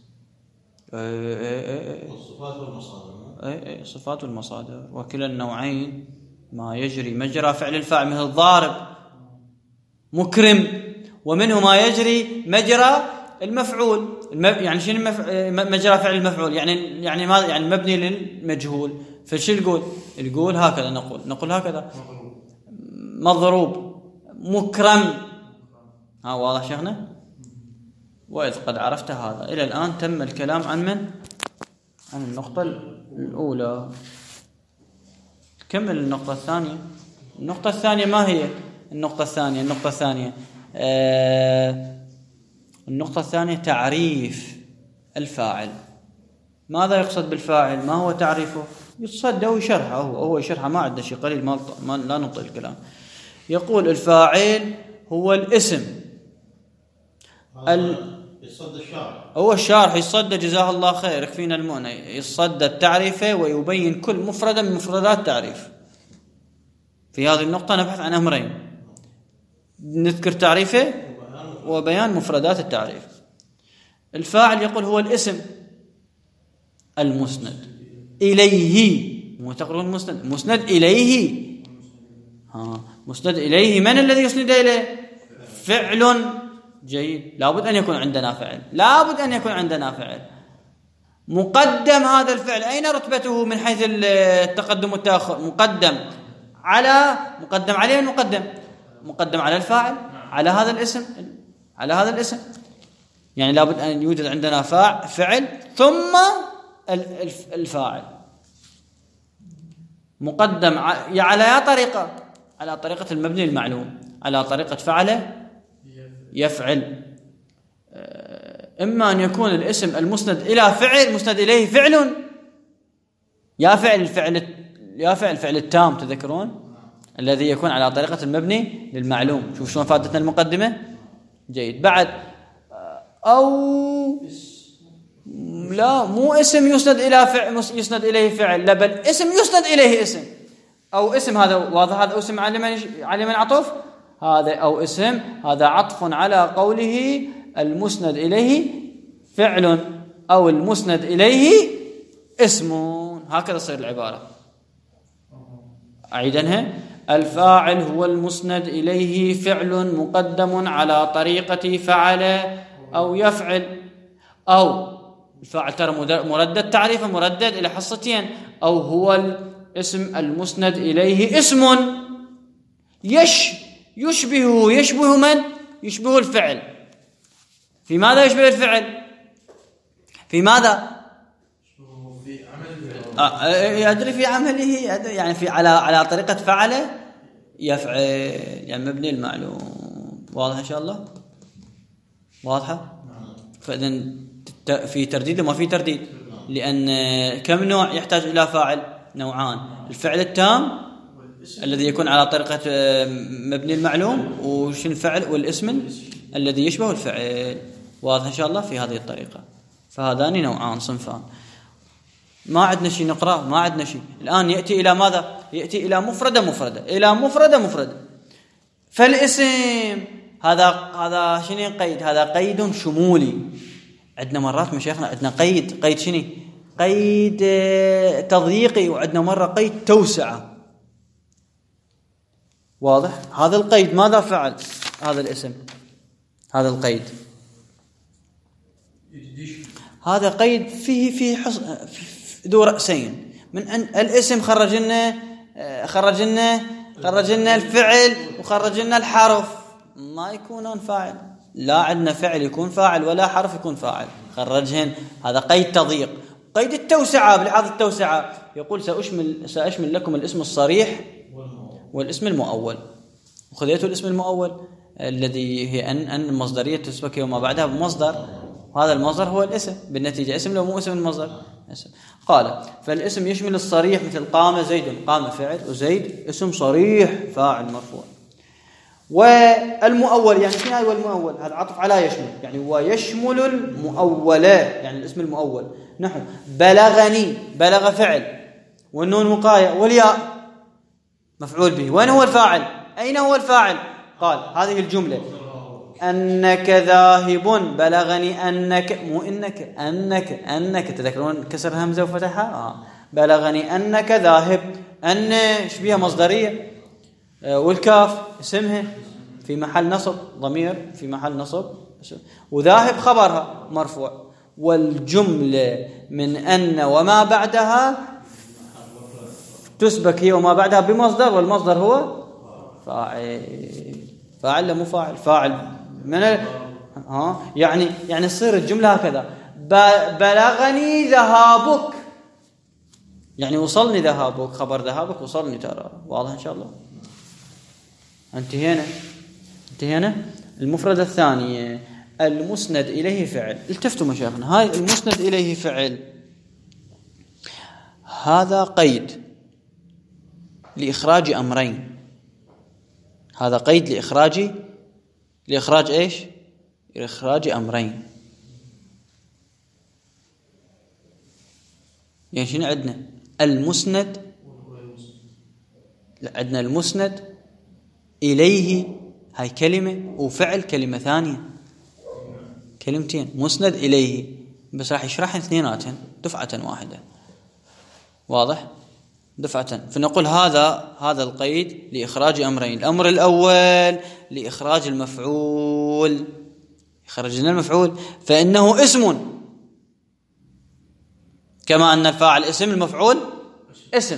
الصفات والمصادر. صفات والمصادر. وكلا النوعين ما يجري مجرى فعل الفاعل مثل الضارب مكرم. ومنه ما يجري مجرى المفعول. يعني شنو مجرى فعل المفعول؟ يعني ماذا؟ يعني مبني للمجهول. فشو نقول هكذا. نقول هكذا مضروب مكرم. واضح شيخنا؟ وإذ قد عرفت هذا. إلى الآن تم الكلام عن النقطة الأولى. كمل النقطة الثانية. النقطة الثانية ما هي؟ النقطة الثانية تعريف الفاعل. ماذا يقصد بالفاعل؟ ما هو تعريفه؟ يتصدى ويشرحه. هو يشرحه ما عنده شيء قليل ما لا نطيل الكلام. يقول الفاعل هو الاسم يصد الشارع. هو الشارح يصد جزاه الله خير، يكفينا المؤنى، يصد التعريفة ويبين كل مفردة من مفردات التعريف. في هذه النقطة نبحث عن أمرين: نذكر تعريفه وبيان مفردات التعريف. الفاعل يقول هو الاسم المسند إليه، مو تقولون مسند، مسند إليه. مسند إليه، من الذي يسند إليه؟ فعل. جيد، لابد أن يكون عندنا فعل، لابد أن يكون عندنا فعل مقدم. هذا الفعل أين رتبته من حيث التقدم والتأخر؟ مقدم عليه مقدم على الفاعل، على هذا الاسم، على هذا الاسم. يعني لابد أن يوجد عندنا فعل ثم الفاعل مقدم على طريقة، على طريقة المبني المعلوم، على طريقة فعل يفعل. إما أن يكون الاسم المسند إلى فعل مسند إليه فعل، يا فعل التام، تذكرون الذي يكون على طريقة المبني للمعلوم. شوف شلون فاتتنا المقدمة. جيد. بعد أو لا، مو اسم يسند إلى فعل يسند إليه فعل، لا، بل اسم يسند إليه اسم، أو اسم. هذا واضح، هذا اسم على من عطف، هذا أو اسم، هذا عطف على قوله المسند إليه فعل أو المسند إليه اسم. هكذا تصير العبارة. أعيدنها: الفاعل هو المسند إليه فعل مقدم على طريقة فعل أو يفعل. أو الفاعل ترى مردد، تعريفه مردد إلى حصتين. أو هو الاسم المسند إليه اسم يشبه من؟ يشبه الفعل. في ماذا يشبه الفعل؟ في ماذا؟ في عمله. يدري في عمله، يعني في على طريقة فعل يفعل، يعني مبني المعلوم. واضح إن شاء الله؟ واضحة؟ فإذن في ترديد وما في ترديد، لأن كم نوع يحتاج إلى فاعل؟ نوعان: الفعل التام الذي يكون على طريقة مبني المعلوم، وش الفعل والاسم الذي يشبه الفعل. واضح إن شاء الله؟ في هذه الطريقة. فهذان نوعان، صنفان. ما عندنا شيء نقرأ، ما عندنا شيء. الآن يأتي إلى ماذا؟ يأتي إلى مفردة إلى مفردة. فالاسم هذا شنو قيد؟ هذا قيد شمولي. عندنا مرات مشايخنا عندنا قيد شنو؟ قيد تضييقي، وعندنا مرة قيد توسعة. واضح؟ هذا القيد ماذا فعل؟ هذا الاسم، هذا القيد، هذا قيد فيه ذو رأسين. من أن الاسم خرج لنا الفعل وخرج لنا الحرف، ما يكونون فاعل. لا عندنا فعل يكون فاعل ولا حرف يكون فاعل، خرجهن. هذا قيد تضييق. قيد التوسعة، بلحاظ التوسعة يقول سأشمل لكم الاسم الصريح والاسم المؤول. وخذيته الاسم المؤول الذي هي أن المصدرية تسبك وما بعدها بمصدر، وهذا المصدر هو الاسم بالنتيجة. اسم لو مو اسم المصدر اسم. قال: فالاسم يشمل الصريح، مثل قام زيد، قام فعل، وزيد اسم صريح فاعل مرفوع. والمؤول يعني في هذا المؤول، هذا عطف على يشمل، يعني ويشمل المؤولة، يعني الاسم المؤول. نحو بلغني، بلغ فعل، والنون وقاية، والياء مفعول به. وين هو الفاعل؟ أين هو الفاعل؟ قال: هذه الجملة: أنك ذاهب، بلغني أنك، مو أنك تذكرون كسر همزة وفتحها. بلغني أنك ذاهب، أن شبيها مصدرية، والكاف اسمها في محل نصب، ضمير في محل نصب، وذاهب خبرها مرفوع. والجملة من أن وما بعدها تسبك هي وما بعدها بمصدر، والمصدر هو فاعل مو فاعل من يعني تصير الجملة هكذا: بلغني ذهابك، يعني وصلني ذهابك، خبر ذهابك وصلني. ترى واضح إن شاء الله؟ انتهينا. المفردة الثانية: المسند إليه فعل. التفتوا مشايخنا، هاي المسند إليه فعل هذا قيد لإخراج أمرين. هذا قيد لإخراج إيش؟ لإخراج أمرين. يعني شنو عندنا المسند، عندنا المسند إليه هاي كلمة، وفعل كلمة ثانية، كلمتين مسند إليه، بس راح يشرحن اثنيناتهم دفعة واحدة. واضح؟ دفعة. فنقول هذا القيد لإخراج أمرين. الأمر الأول لإخراج المفعول، خرجنا المفعول فإنه اسم، كما أن الفاعل اسم المفعول اسم،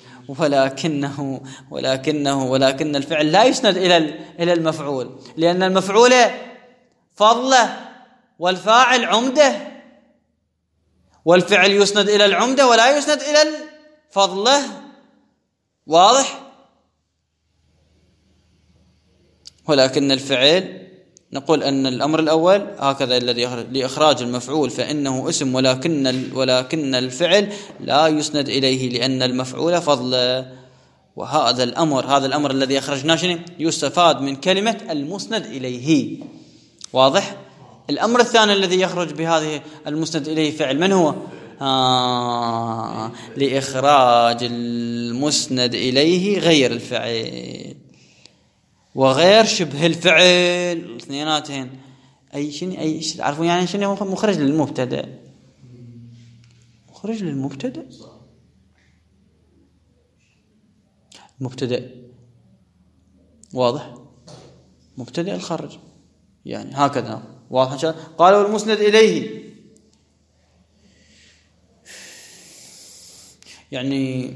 ولكن الفعل لا يسند إلى المفعول، لأن المفعول فضله والفاعل عمده، والفعل يسند إلى العمده ولا يسند إلى الفضله. واضح؟ ولكن الفعل نقول أن الأمر الأول هكذا الذي لإخراج المفعول فإنه اسم، ولكن الفعل لا يسند إليه لأن المفعول فضل. وهذا الأمر الذي أخرجناه شنو؟ يستفاد من كلمة المسند إليه. واضح؟ الأمر الثاني الذي يخرج بهذه المسند إليه فعل من هو؟ لإخراج المسند إليه غير الفعل وغير شبه الفعل، اثنيناتهن. أي شيء تعرفون يعني شنو مخرج للمبتدأ؟ مخرج للمبتدأ، مبتدأ. واضح؟ مبتدأ الخرج يعني هكذا. واضح؟ قالوا المسند إليه يعني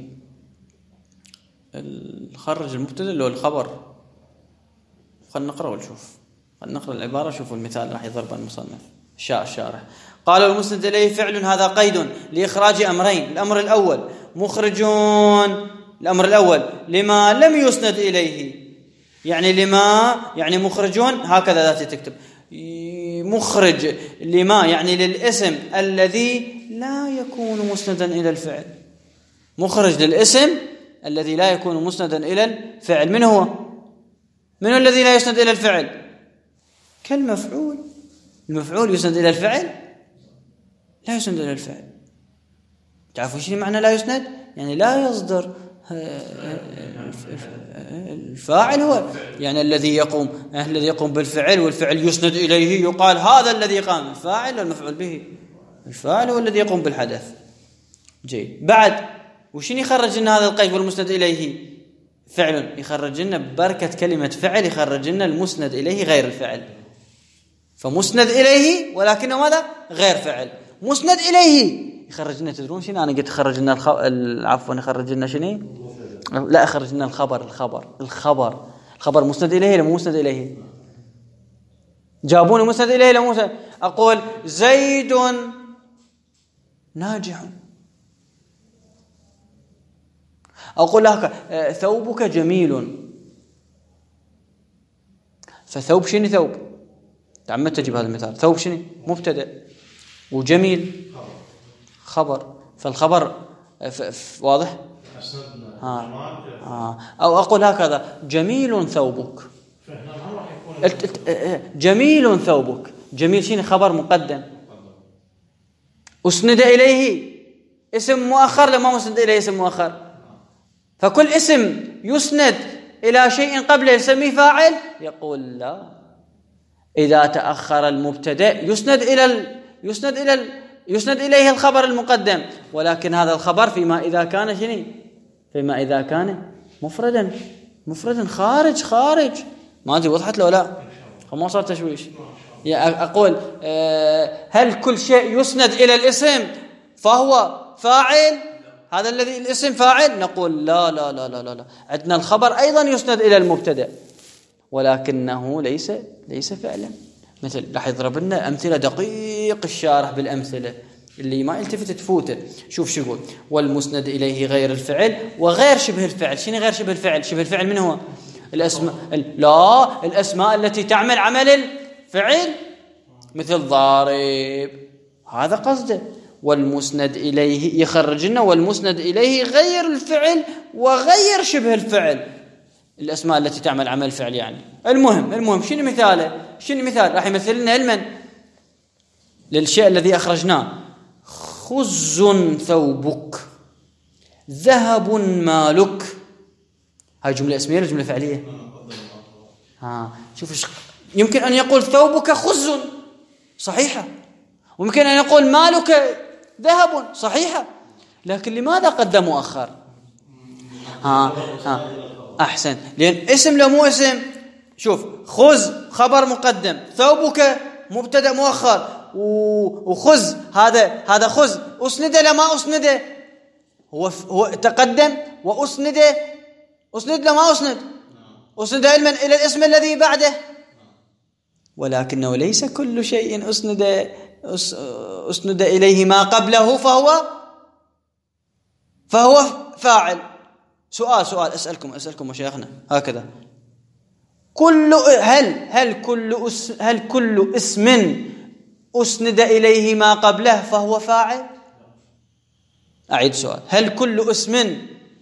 الخرج المبتدأ اللي هو الخبر. خلنا نقرأ ونشوف، خلنا نقرأ العبارة، شوفوا المثال راح يضرب المصنف الشارح. قالوا المسند إليه فعل، هذا قيد لإخراج أمرين. الأمر الأول مخرجون، الأمر الأول لما لم يسند إليه، يعني لما يعني مخرجون هكذا ذاتي تكتب مخرج لما يعني للاسم الذي لا يكون مسندا إلى الفعل، مخرج للاسم الذي لا يكون مسندا إلى الفعل. من هو الذي لا يسند إلى الفعل؟ كالمفعول. المفعول يسند إلى الفعل؟ لا يسند إلى الفعل. تعرفوا شنو معنى لا يسند؟ يعني لا يصدر الفاعل هو يعني الذي يقوم بالفعل، والفعل يسند إليه، يقال هذا الذي قام. الفاعل والمفعول به، الفاعل هو الذي يقوم بالحدث. جيد. بعد وشين يخرج لنا هذا القيد والمسند إليه؟ فعل. يخرج لنا ببركة كلمة فعل، يخرج لنا المسند إليه غير الفعل. فمسند إليه ولكنه ماذا؟ غير فعل. مسند إليه يخرج لنا، تدرون شنو أنا قلت؟ خرج لنا عفوا يخرج لنا شنو؟ لا، خرج لنا الخبر مسند إليه لم مسند إليه؟ جابوني مسند إليه لم مسند. أقول زيد ناجح، أقول لك ثوبك جميل. فثوب شنو؟ ثوب تعمدت تجيب هذا المثال. ثوب شنو؟ مبتدأ، وجميل خبر. فالخبر واضح؟ أو أقول هكذا جميل ثوبك. جميل ثوبك، جميل شنو؟ خبر مقدم، أسند إليه اسم مؤخر لما مسند إليه اسم مؤخر. فكل اسم يسند إلى شيء قبله يسميه فاعل. يقول لا، إذا تأخر المبتدأ يسند إليه الخبر المقدم، ولكن هذا الخبر فيما إذا كان شنو؟ فيما إذا كان مفردا خارج. ما أدري وضحت له لا؟ ما صار تشويش. أقول هل كل شيء يسند إلى الاسم فهو فاعل؟ هذا الذي الاسم فاعل؟ نقول لا لا لا لا لا. عندنا الخبر أيضا يسند إلى المبتدأ ولكنه ليس فعلا. مثل راح يضرب لنا أمثلة دقيق الشارح بالأمثلة اللي ما يلتفت تفوته. شوف يقول والمسند إليه غير الفعل وغير شبه الفعل. شنو غير شبه الفعل؟ شبه الفعل من هو؟ الأسماء التي تعمل عمل الفعل، مثل ضارب، هذا قصده. والمسند إليه يخرجنا والمسند إليه غير الفعل وغير شبه الفعل، الأسماء التي تعمل عمل الفعل يعني. المهم شنو مثال راح يمثل لنا علما للشيء الذي أخرجناه. خز ثوبك، ذهب مالك. هاي جملة اسمية ولا جملة فعلية؟ شوف يمكن أن يقول ثوبك خز، صحيحة، ويمكن أن يقول مالك ذهب، صحيحة، لكن لماذا قدم مؤخر؟ أحسن، لأن اسم لو مو اسم. شوف، خذ خبر مقدم، ثوبك مبتدأ مؤخر، وخذ هذا خذ أسند لما أسند، هو تقدم وأسند لما أسند علما إلى الاسم الذي بعده، ولكنه ليس كل شيء أسند إليه ما قبله فهو فاعل. سؤال أسألكم مشايخنا هكذا، هل كل اسم أسند إليه ما قبله فهو فاعل؟ أعيد سؤال، هل كل اسم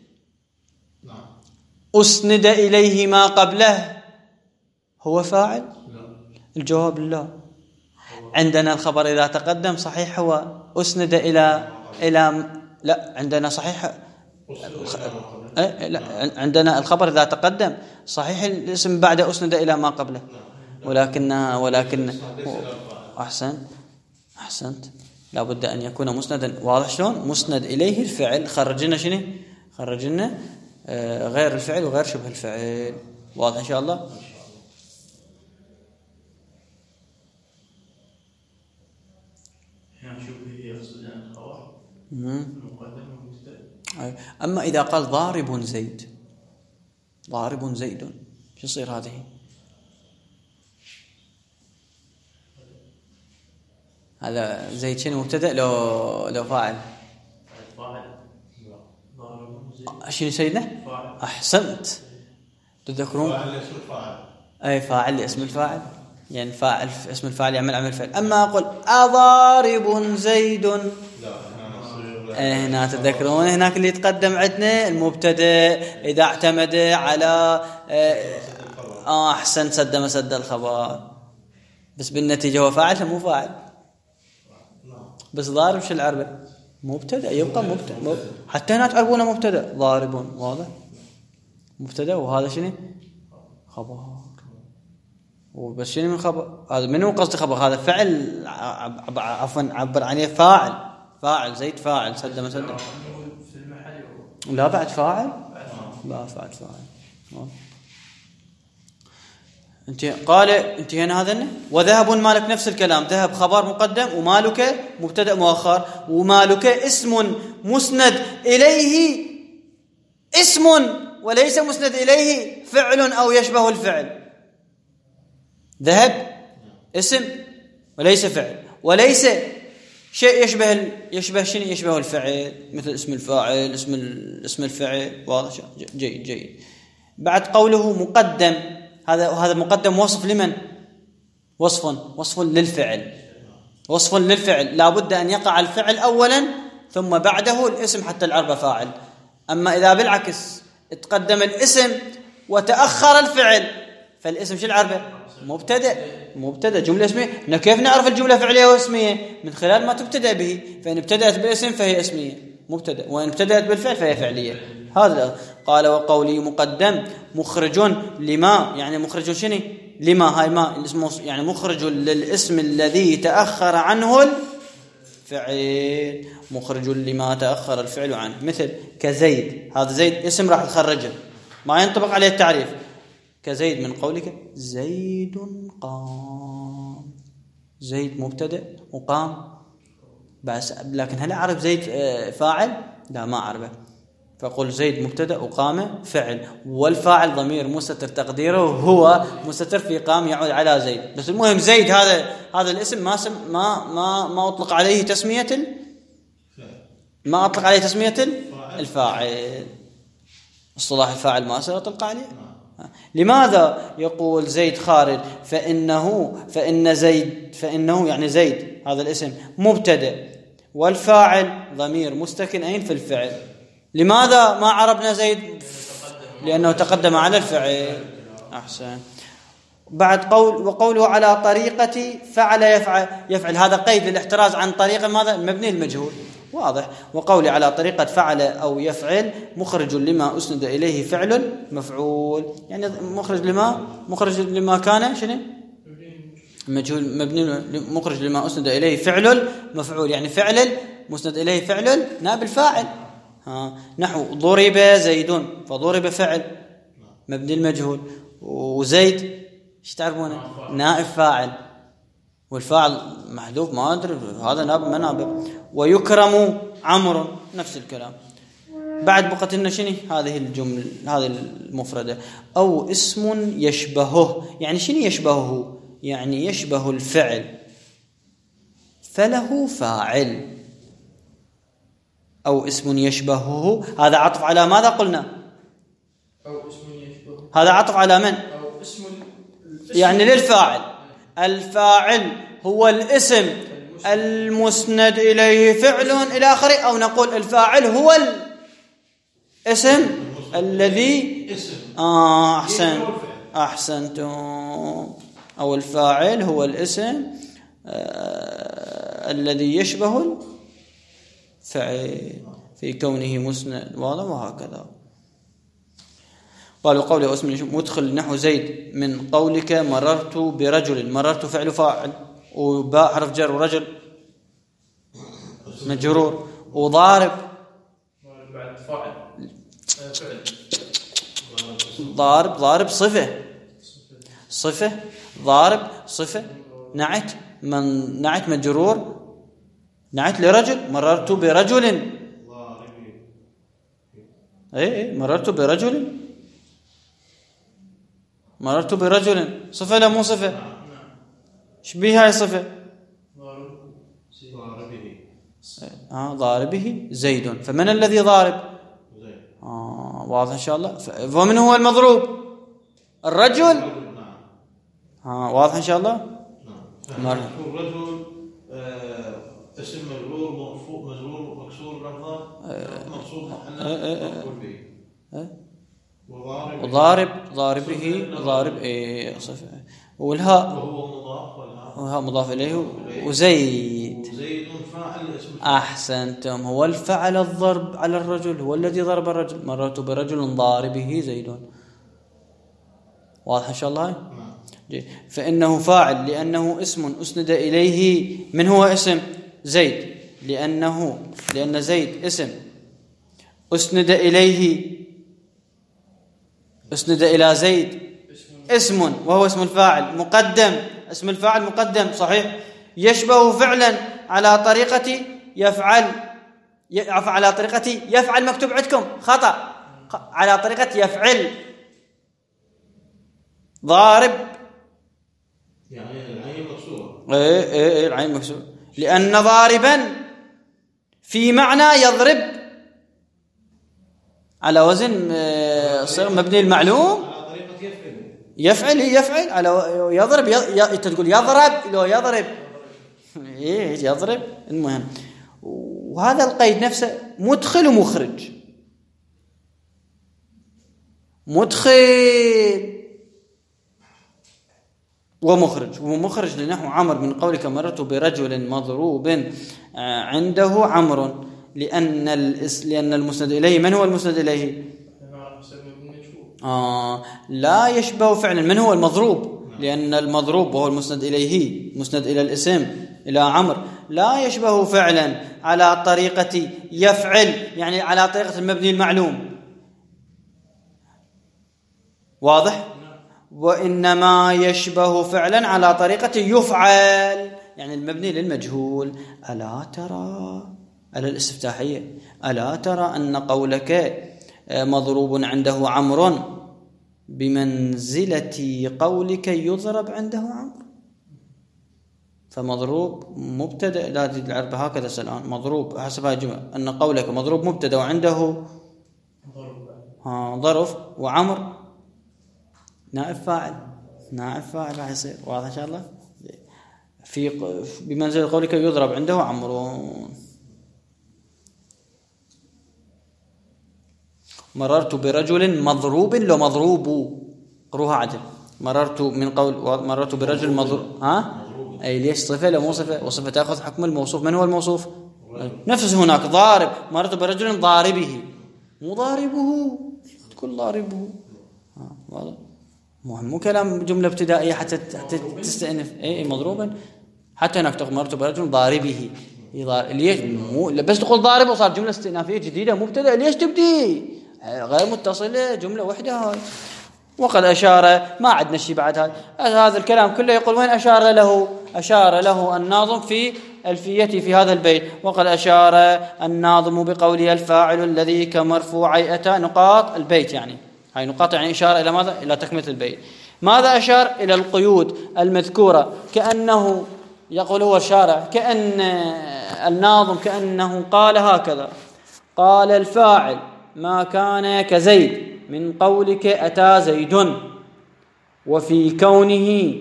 أسند إليه ما قبله هو فاعل؟ الجواب لا. عندنا الخبر إذا تقدم صحيح هو أسند إلى لا، عندنا صحيح لا، عندنا الخبر إذا تقدم صحيح الاسم بعد أسند إلى ما قبله، ولكن أحسنت، لابد أن يكون مسندا. واضح شلون؟ مسند إليه الفعل، خرجنا شنو؟ خرجنا غير الفعل وغير شبه الفعل. واضح إن شاء الله؟ أما إذا قال ضارب زيد شو يصير هذه؟ هذا زيد شنو مبتدأ لو فاعل؟ شنو سيدنا؟ أحسنت، تذكرون؟ أي فاعل لاسم الفاعل، يعني فاعل اسم الفاعل يعمل عمل فعل. أما أقول أضارب زيد، هنا تذكرون هناك اللي يتقدم عندنا المبتدأ إذا اعتمد على أحسن سد الخبر، بس بالنتيجة هو فاعل مو فاعل. بس ضارب شو العربة؟ مبتدأ، يبقى مبتدأ، حتى هنا تعرفونه مبتدأ، ضارب واضح مبتدأ، وهذا شنو؟ خبر. وبس شنو من خبر؟ هذا منو قصدي خبر؟ هذا فعل، عفوا عبر عنه فاعل زيد فاعل سد لا بعد فاعل، لا بعد فاعل. انتهينا هذا. وذهب مالك نفس الكلام، ذهب خبر مقدم، ومالك مبتدأ مؤخر، ومالك اسم مسند إليه اسم وليس مسند إليه فعل أو يشبه الفعل. ذهب اسم وليس فعل، وليس شيء يشبه الفعل، مثل اسم الفاعل، اسم الفعل. واضح؟ جيد. بعد قوله مقدم، هذا مقدم وصف لمن؟ وصف للفعل، لا بد أن يقع الفعل أولا ثم بعده الاسم حتى العرب فاعل. أما إذا بالعكس تقدم الاسم وتأخر الفعل فالاسم شو العربة؟ مبتدأ جملة اسمية. كيف نعرف الجملة فعلية واسمية؟ من خلال ما تبتدأ به، فإن ابتدأت بالاسم فهي اسمية مبتدأ، وإن ابتدأت بالفعل فهي فعلية. هذا قال وقولي مقدم مخرج لما، يعني مخرج شنو؟ لما، هاي ما يعني مخرج للاسم الذي تأخر عنه الفعل، مخرج لما تأخر الفعل عنه. مثل كزيد، هذا زيد اسم راح تخرجه، ما ينطبق عليه التعريف. كزيد من قولك زيد قام، زيد مبتدأ وقام بس، لكن هل أعرف زيد فاعل؟ لا، ما أعرفه، فقل زيد مبتدأ وقام فعل، والفاعل ضمير مستتر تقديره هو مستتر في قام يعود على زيد. بس المهم زيد هذا الاسم ما أطلق عليه تسمية الفاعل، اصطلاح الفاعل ما سيطلق عليه. لماذا يقول زيد خارج؟ فإنه يعني زيد هذا الاسم مبتدأ والفاعل ضمير مستكن أين في الفعل. لماذا ما عربنا زيد؟ لأنه تقدم على الفعل. أحسن. بعد وقوله على طريقة فعل يفعل، هذا قيد للاحتراز عن طريقة ماذا؟ مبني المجهول. واضح. وقولي على طريقة فعل أو يفعل مخرج لما أسند إليه فعل مفعول، يعني مخرج لما كان شنو مجهول مبني، مخرج لما أسند إليه فعل مفعول، يعني فعل مسند إليه فعل نائب الفاعل. نحو ضرب زيد، فضرب فعل مبني المجهول، وزيد ايش تعرفونه نائب فاعل، والفاعل محذوف ما أدري هذا نائب منابه. ويكرم عمرو نفس الكلام. بعد بقت لنا شنو هذه الجملة هذه المفردة أو اسم يشبهه. يعني شنو يشبهه؟ يعني يشبه الفعل فله فاعل. أو اسم يشبهه هذا عطف على ماذا قلنا؟ أو اسم يشبهه هذا عطف على من؟ أو اسم يعني للفاعل. الفاعل هو الاسم المسند إليه فعل إلى آخره، أو نقول الفاعل هو الاسم الذي أحسنتم. أو الفاعل هو الاسم الذي يشبه الفعل في كونه مسند، واضح. وهكذا قالوا قولي اسم مدخل نحو زيد من قولك مررت برجل. مررت فعل فاعل، وباء حرف جر، ورجل مجرور، وضارب بعد فاعل ضارب صفة ضارب صفة نعت مجرور نعت لرجل. مررت برجل مررت برجل صفة لا مو صفة؟ ايش بيها هاي صفة؟ ضاربه زيد. فمن الذي ضارب؟ واضح ان شاء الله. ومن هو المضروب؟ الرجل. واضح ان شاء الله. الرجل اسم مجرور مرفوع مجرور مكسور لفظه مقصود مفعول به. وضارب ضاربه ضارب صفة، والهاء وهو مضاف إليه، وزيد فاعل اسم. أحسنتم. هو الفعل الضرب على الرجل، هو الذي ضرب الرجل. مررت برجل ضاربه زيد. واضح إن شاء الله. فإنه فاعل لأنه اسم أسند إليه. من هو اسم؟ زيد. لأن زيد اسم أسند إلى زيد اسم، وهو اسم الفاعل مقدم. اسم الفاعل مقدم صحيح، يشبه فعلا على طريقة يفعل مكتوب عندكم خطأ، على طريقة يفعل. ضارب يعني العين مكسورة. العين مكسورة، لأن ضاربا في معنى يضرب على وزن صيغ مبني المعلوم. على طريقة يفعل على يضرب. تقول يضرب لو يضرب يضرب. المهم، وهذا القيد نفسه مدخل ومخرج. مدخل ومخرج لنحو عمر من قولك مررت برجل مضروب عنده عمرو، لأن المسند إليه. من هو المسند إليه؟ لا يشبه فعلا. من هو المضروب؟ لأن المضروب وهو المسند إليه مسند إلى الاسم إلى عمرو، لا يشبه فعلا على طريقة يفعل، يعني على طريقة المبني المعلوم. واضح؟ وإنما يشبه فعلا على طريقة يفعل، يعني المبني للمجهول. ألا ترى على الاستفتاحية، ألا ترى أن قولك مضروب عنده عمرو بمنزلة قولك يضرب عنده عمرو. فمضروب مبتدأ، لا العرب هكذا الآن. مضروب حسب هذه الجملة أن قولك مضروب مبتدأ وعنده ظرف، وعمر نائب فاعل راح يصير. واضح إن شاء الله. في بمنزلة قولك يضرب عنده عمرو. مررت برجل مضروب لو مضروب، قروها عدل. مررت برجل مضروب. أي ليش صفة لو مو صفة؟ وصفة تأخذ حكم الموصوف. من هو الموصوف؟ نفس هناك ضارب، مررت برجل ضاربه، مو ضاربه، تقول ضاربه. واضح؟ مو كلام جملة ابتدائية حتى تستأنف. اي مضروبا. حتى هناك تقول مررت برجل ضاربه. ليش مو بس تقول ضارب وصار جملة استئنافية جديدة مبتدأ؟ ليش تبدي غير متصلة جملة واحدة هاي؟ وقد أشار، ما عندنا شيء بعد هذا الكلام كله. يقول وين أشار له؟ أشار له الناظم في ألفيته في هذا البيت. وقد أشار الناظم بقوله الفاعل الذي كمرفوعي أتى نقاط البيت، يعني هاي نقاط يعني إشارة إلى ماذا؟ إلى تكملة البيت. ماذا أشار؟ إلى القيود المذكورة، كأنه يقول هو الشارع، كأن الناظم كأنه قال هكذا: قال الفاعل ما كان كزيد من قولك أتى زيد، وفي كونه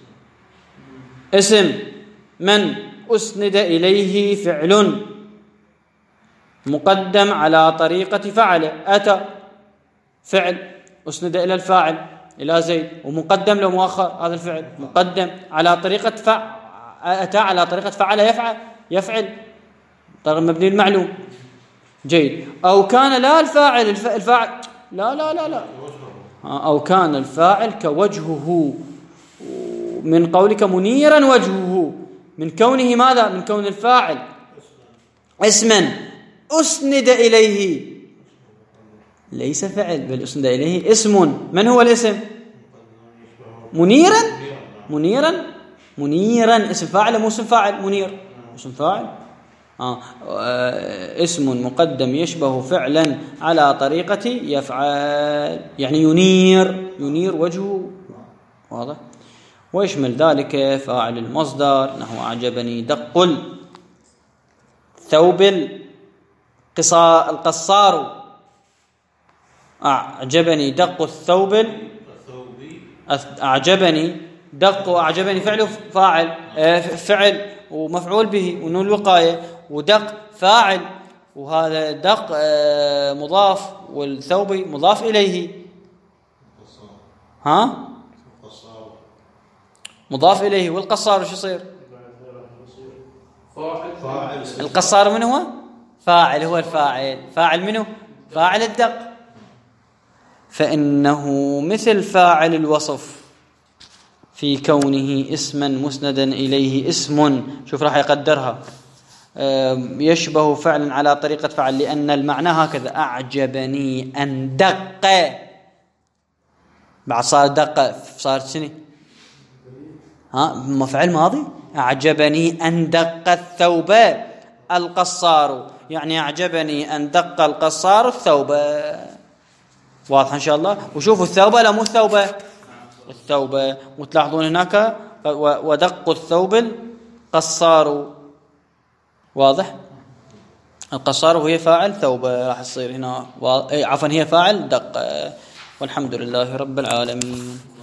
اسم من أسند إليه فعل مقدم على طريقة فعل. أتى فعل أسند إلى الفاعل إلى زيد، ومقدم له مؤخر، هذا الفعل مقدم على طريقة أتى على طريقة فعل يفعل طريق مبني المعلوم. جيد. أو كان لا الفاعل لا أو كان الفاعل كوجهه من قولك منيرا وجهه، من كونه ماذا؟ من كون الفاعل اسما أسند إليه، ليس فعل بل أسند إليه اسم. من هو الاسم؟ منيرا اسم فاعل مو اسم فاعل؟ منير اسم فاعل. اسم مقدم يشبه فعلا على طريقة يفعل، يعني ينير وجهه. واضح؟ ويشمل ذلك فاعل المصدر، نحو أعجبني دق الثوب القصار، أعجبني دق الثوب، أعجبني دق، أعجبني فعل ومفعول به ونون الوقاية، ودق فاعل، وهذا دق مضاف، والثوب مضاف إليه. مضاف إليه. والقصار شو يصير؟ القصار من هو؟ فاعل. هو الفاعل. فاعل منه؟ فاعل الدق. فإنه مثل فاعل الوصف في كونه اسما مسندا إليه اسم. شوف راح يقدرها يشبه فعلا على طريقة فعل، لأن المعنى هكذا: أعجبني أن دق، بعد صار دق صارت شنو؟ مفعل ماضي. أعجبني أن دق الثوب القصار، يعني أعجبني أن دق القصار الثوب. واضح إن شاء الله؟ وشوفوا الثوب لا مو الثوب، وتلاحظون هناك ودق الثوب القصار. واضح؟ القصار وهي فاعل ثوب، راح تصير هنا عفوا هي فاعل دق. والحمد لله رب العالمين.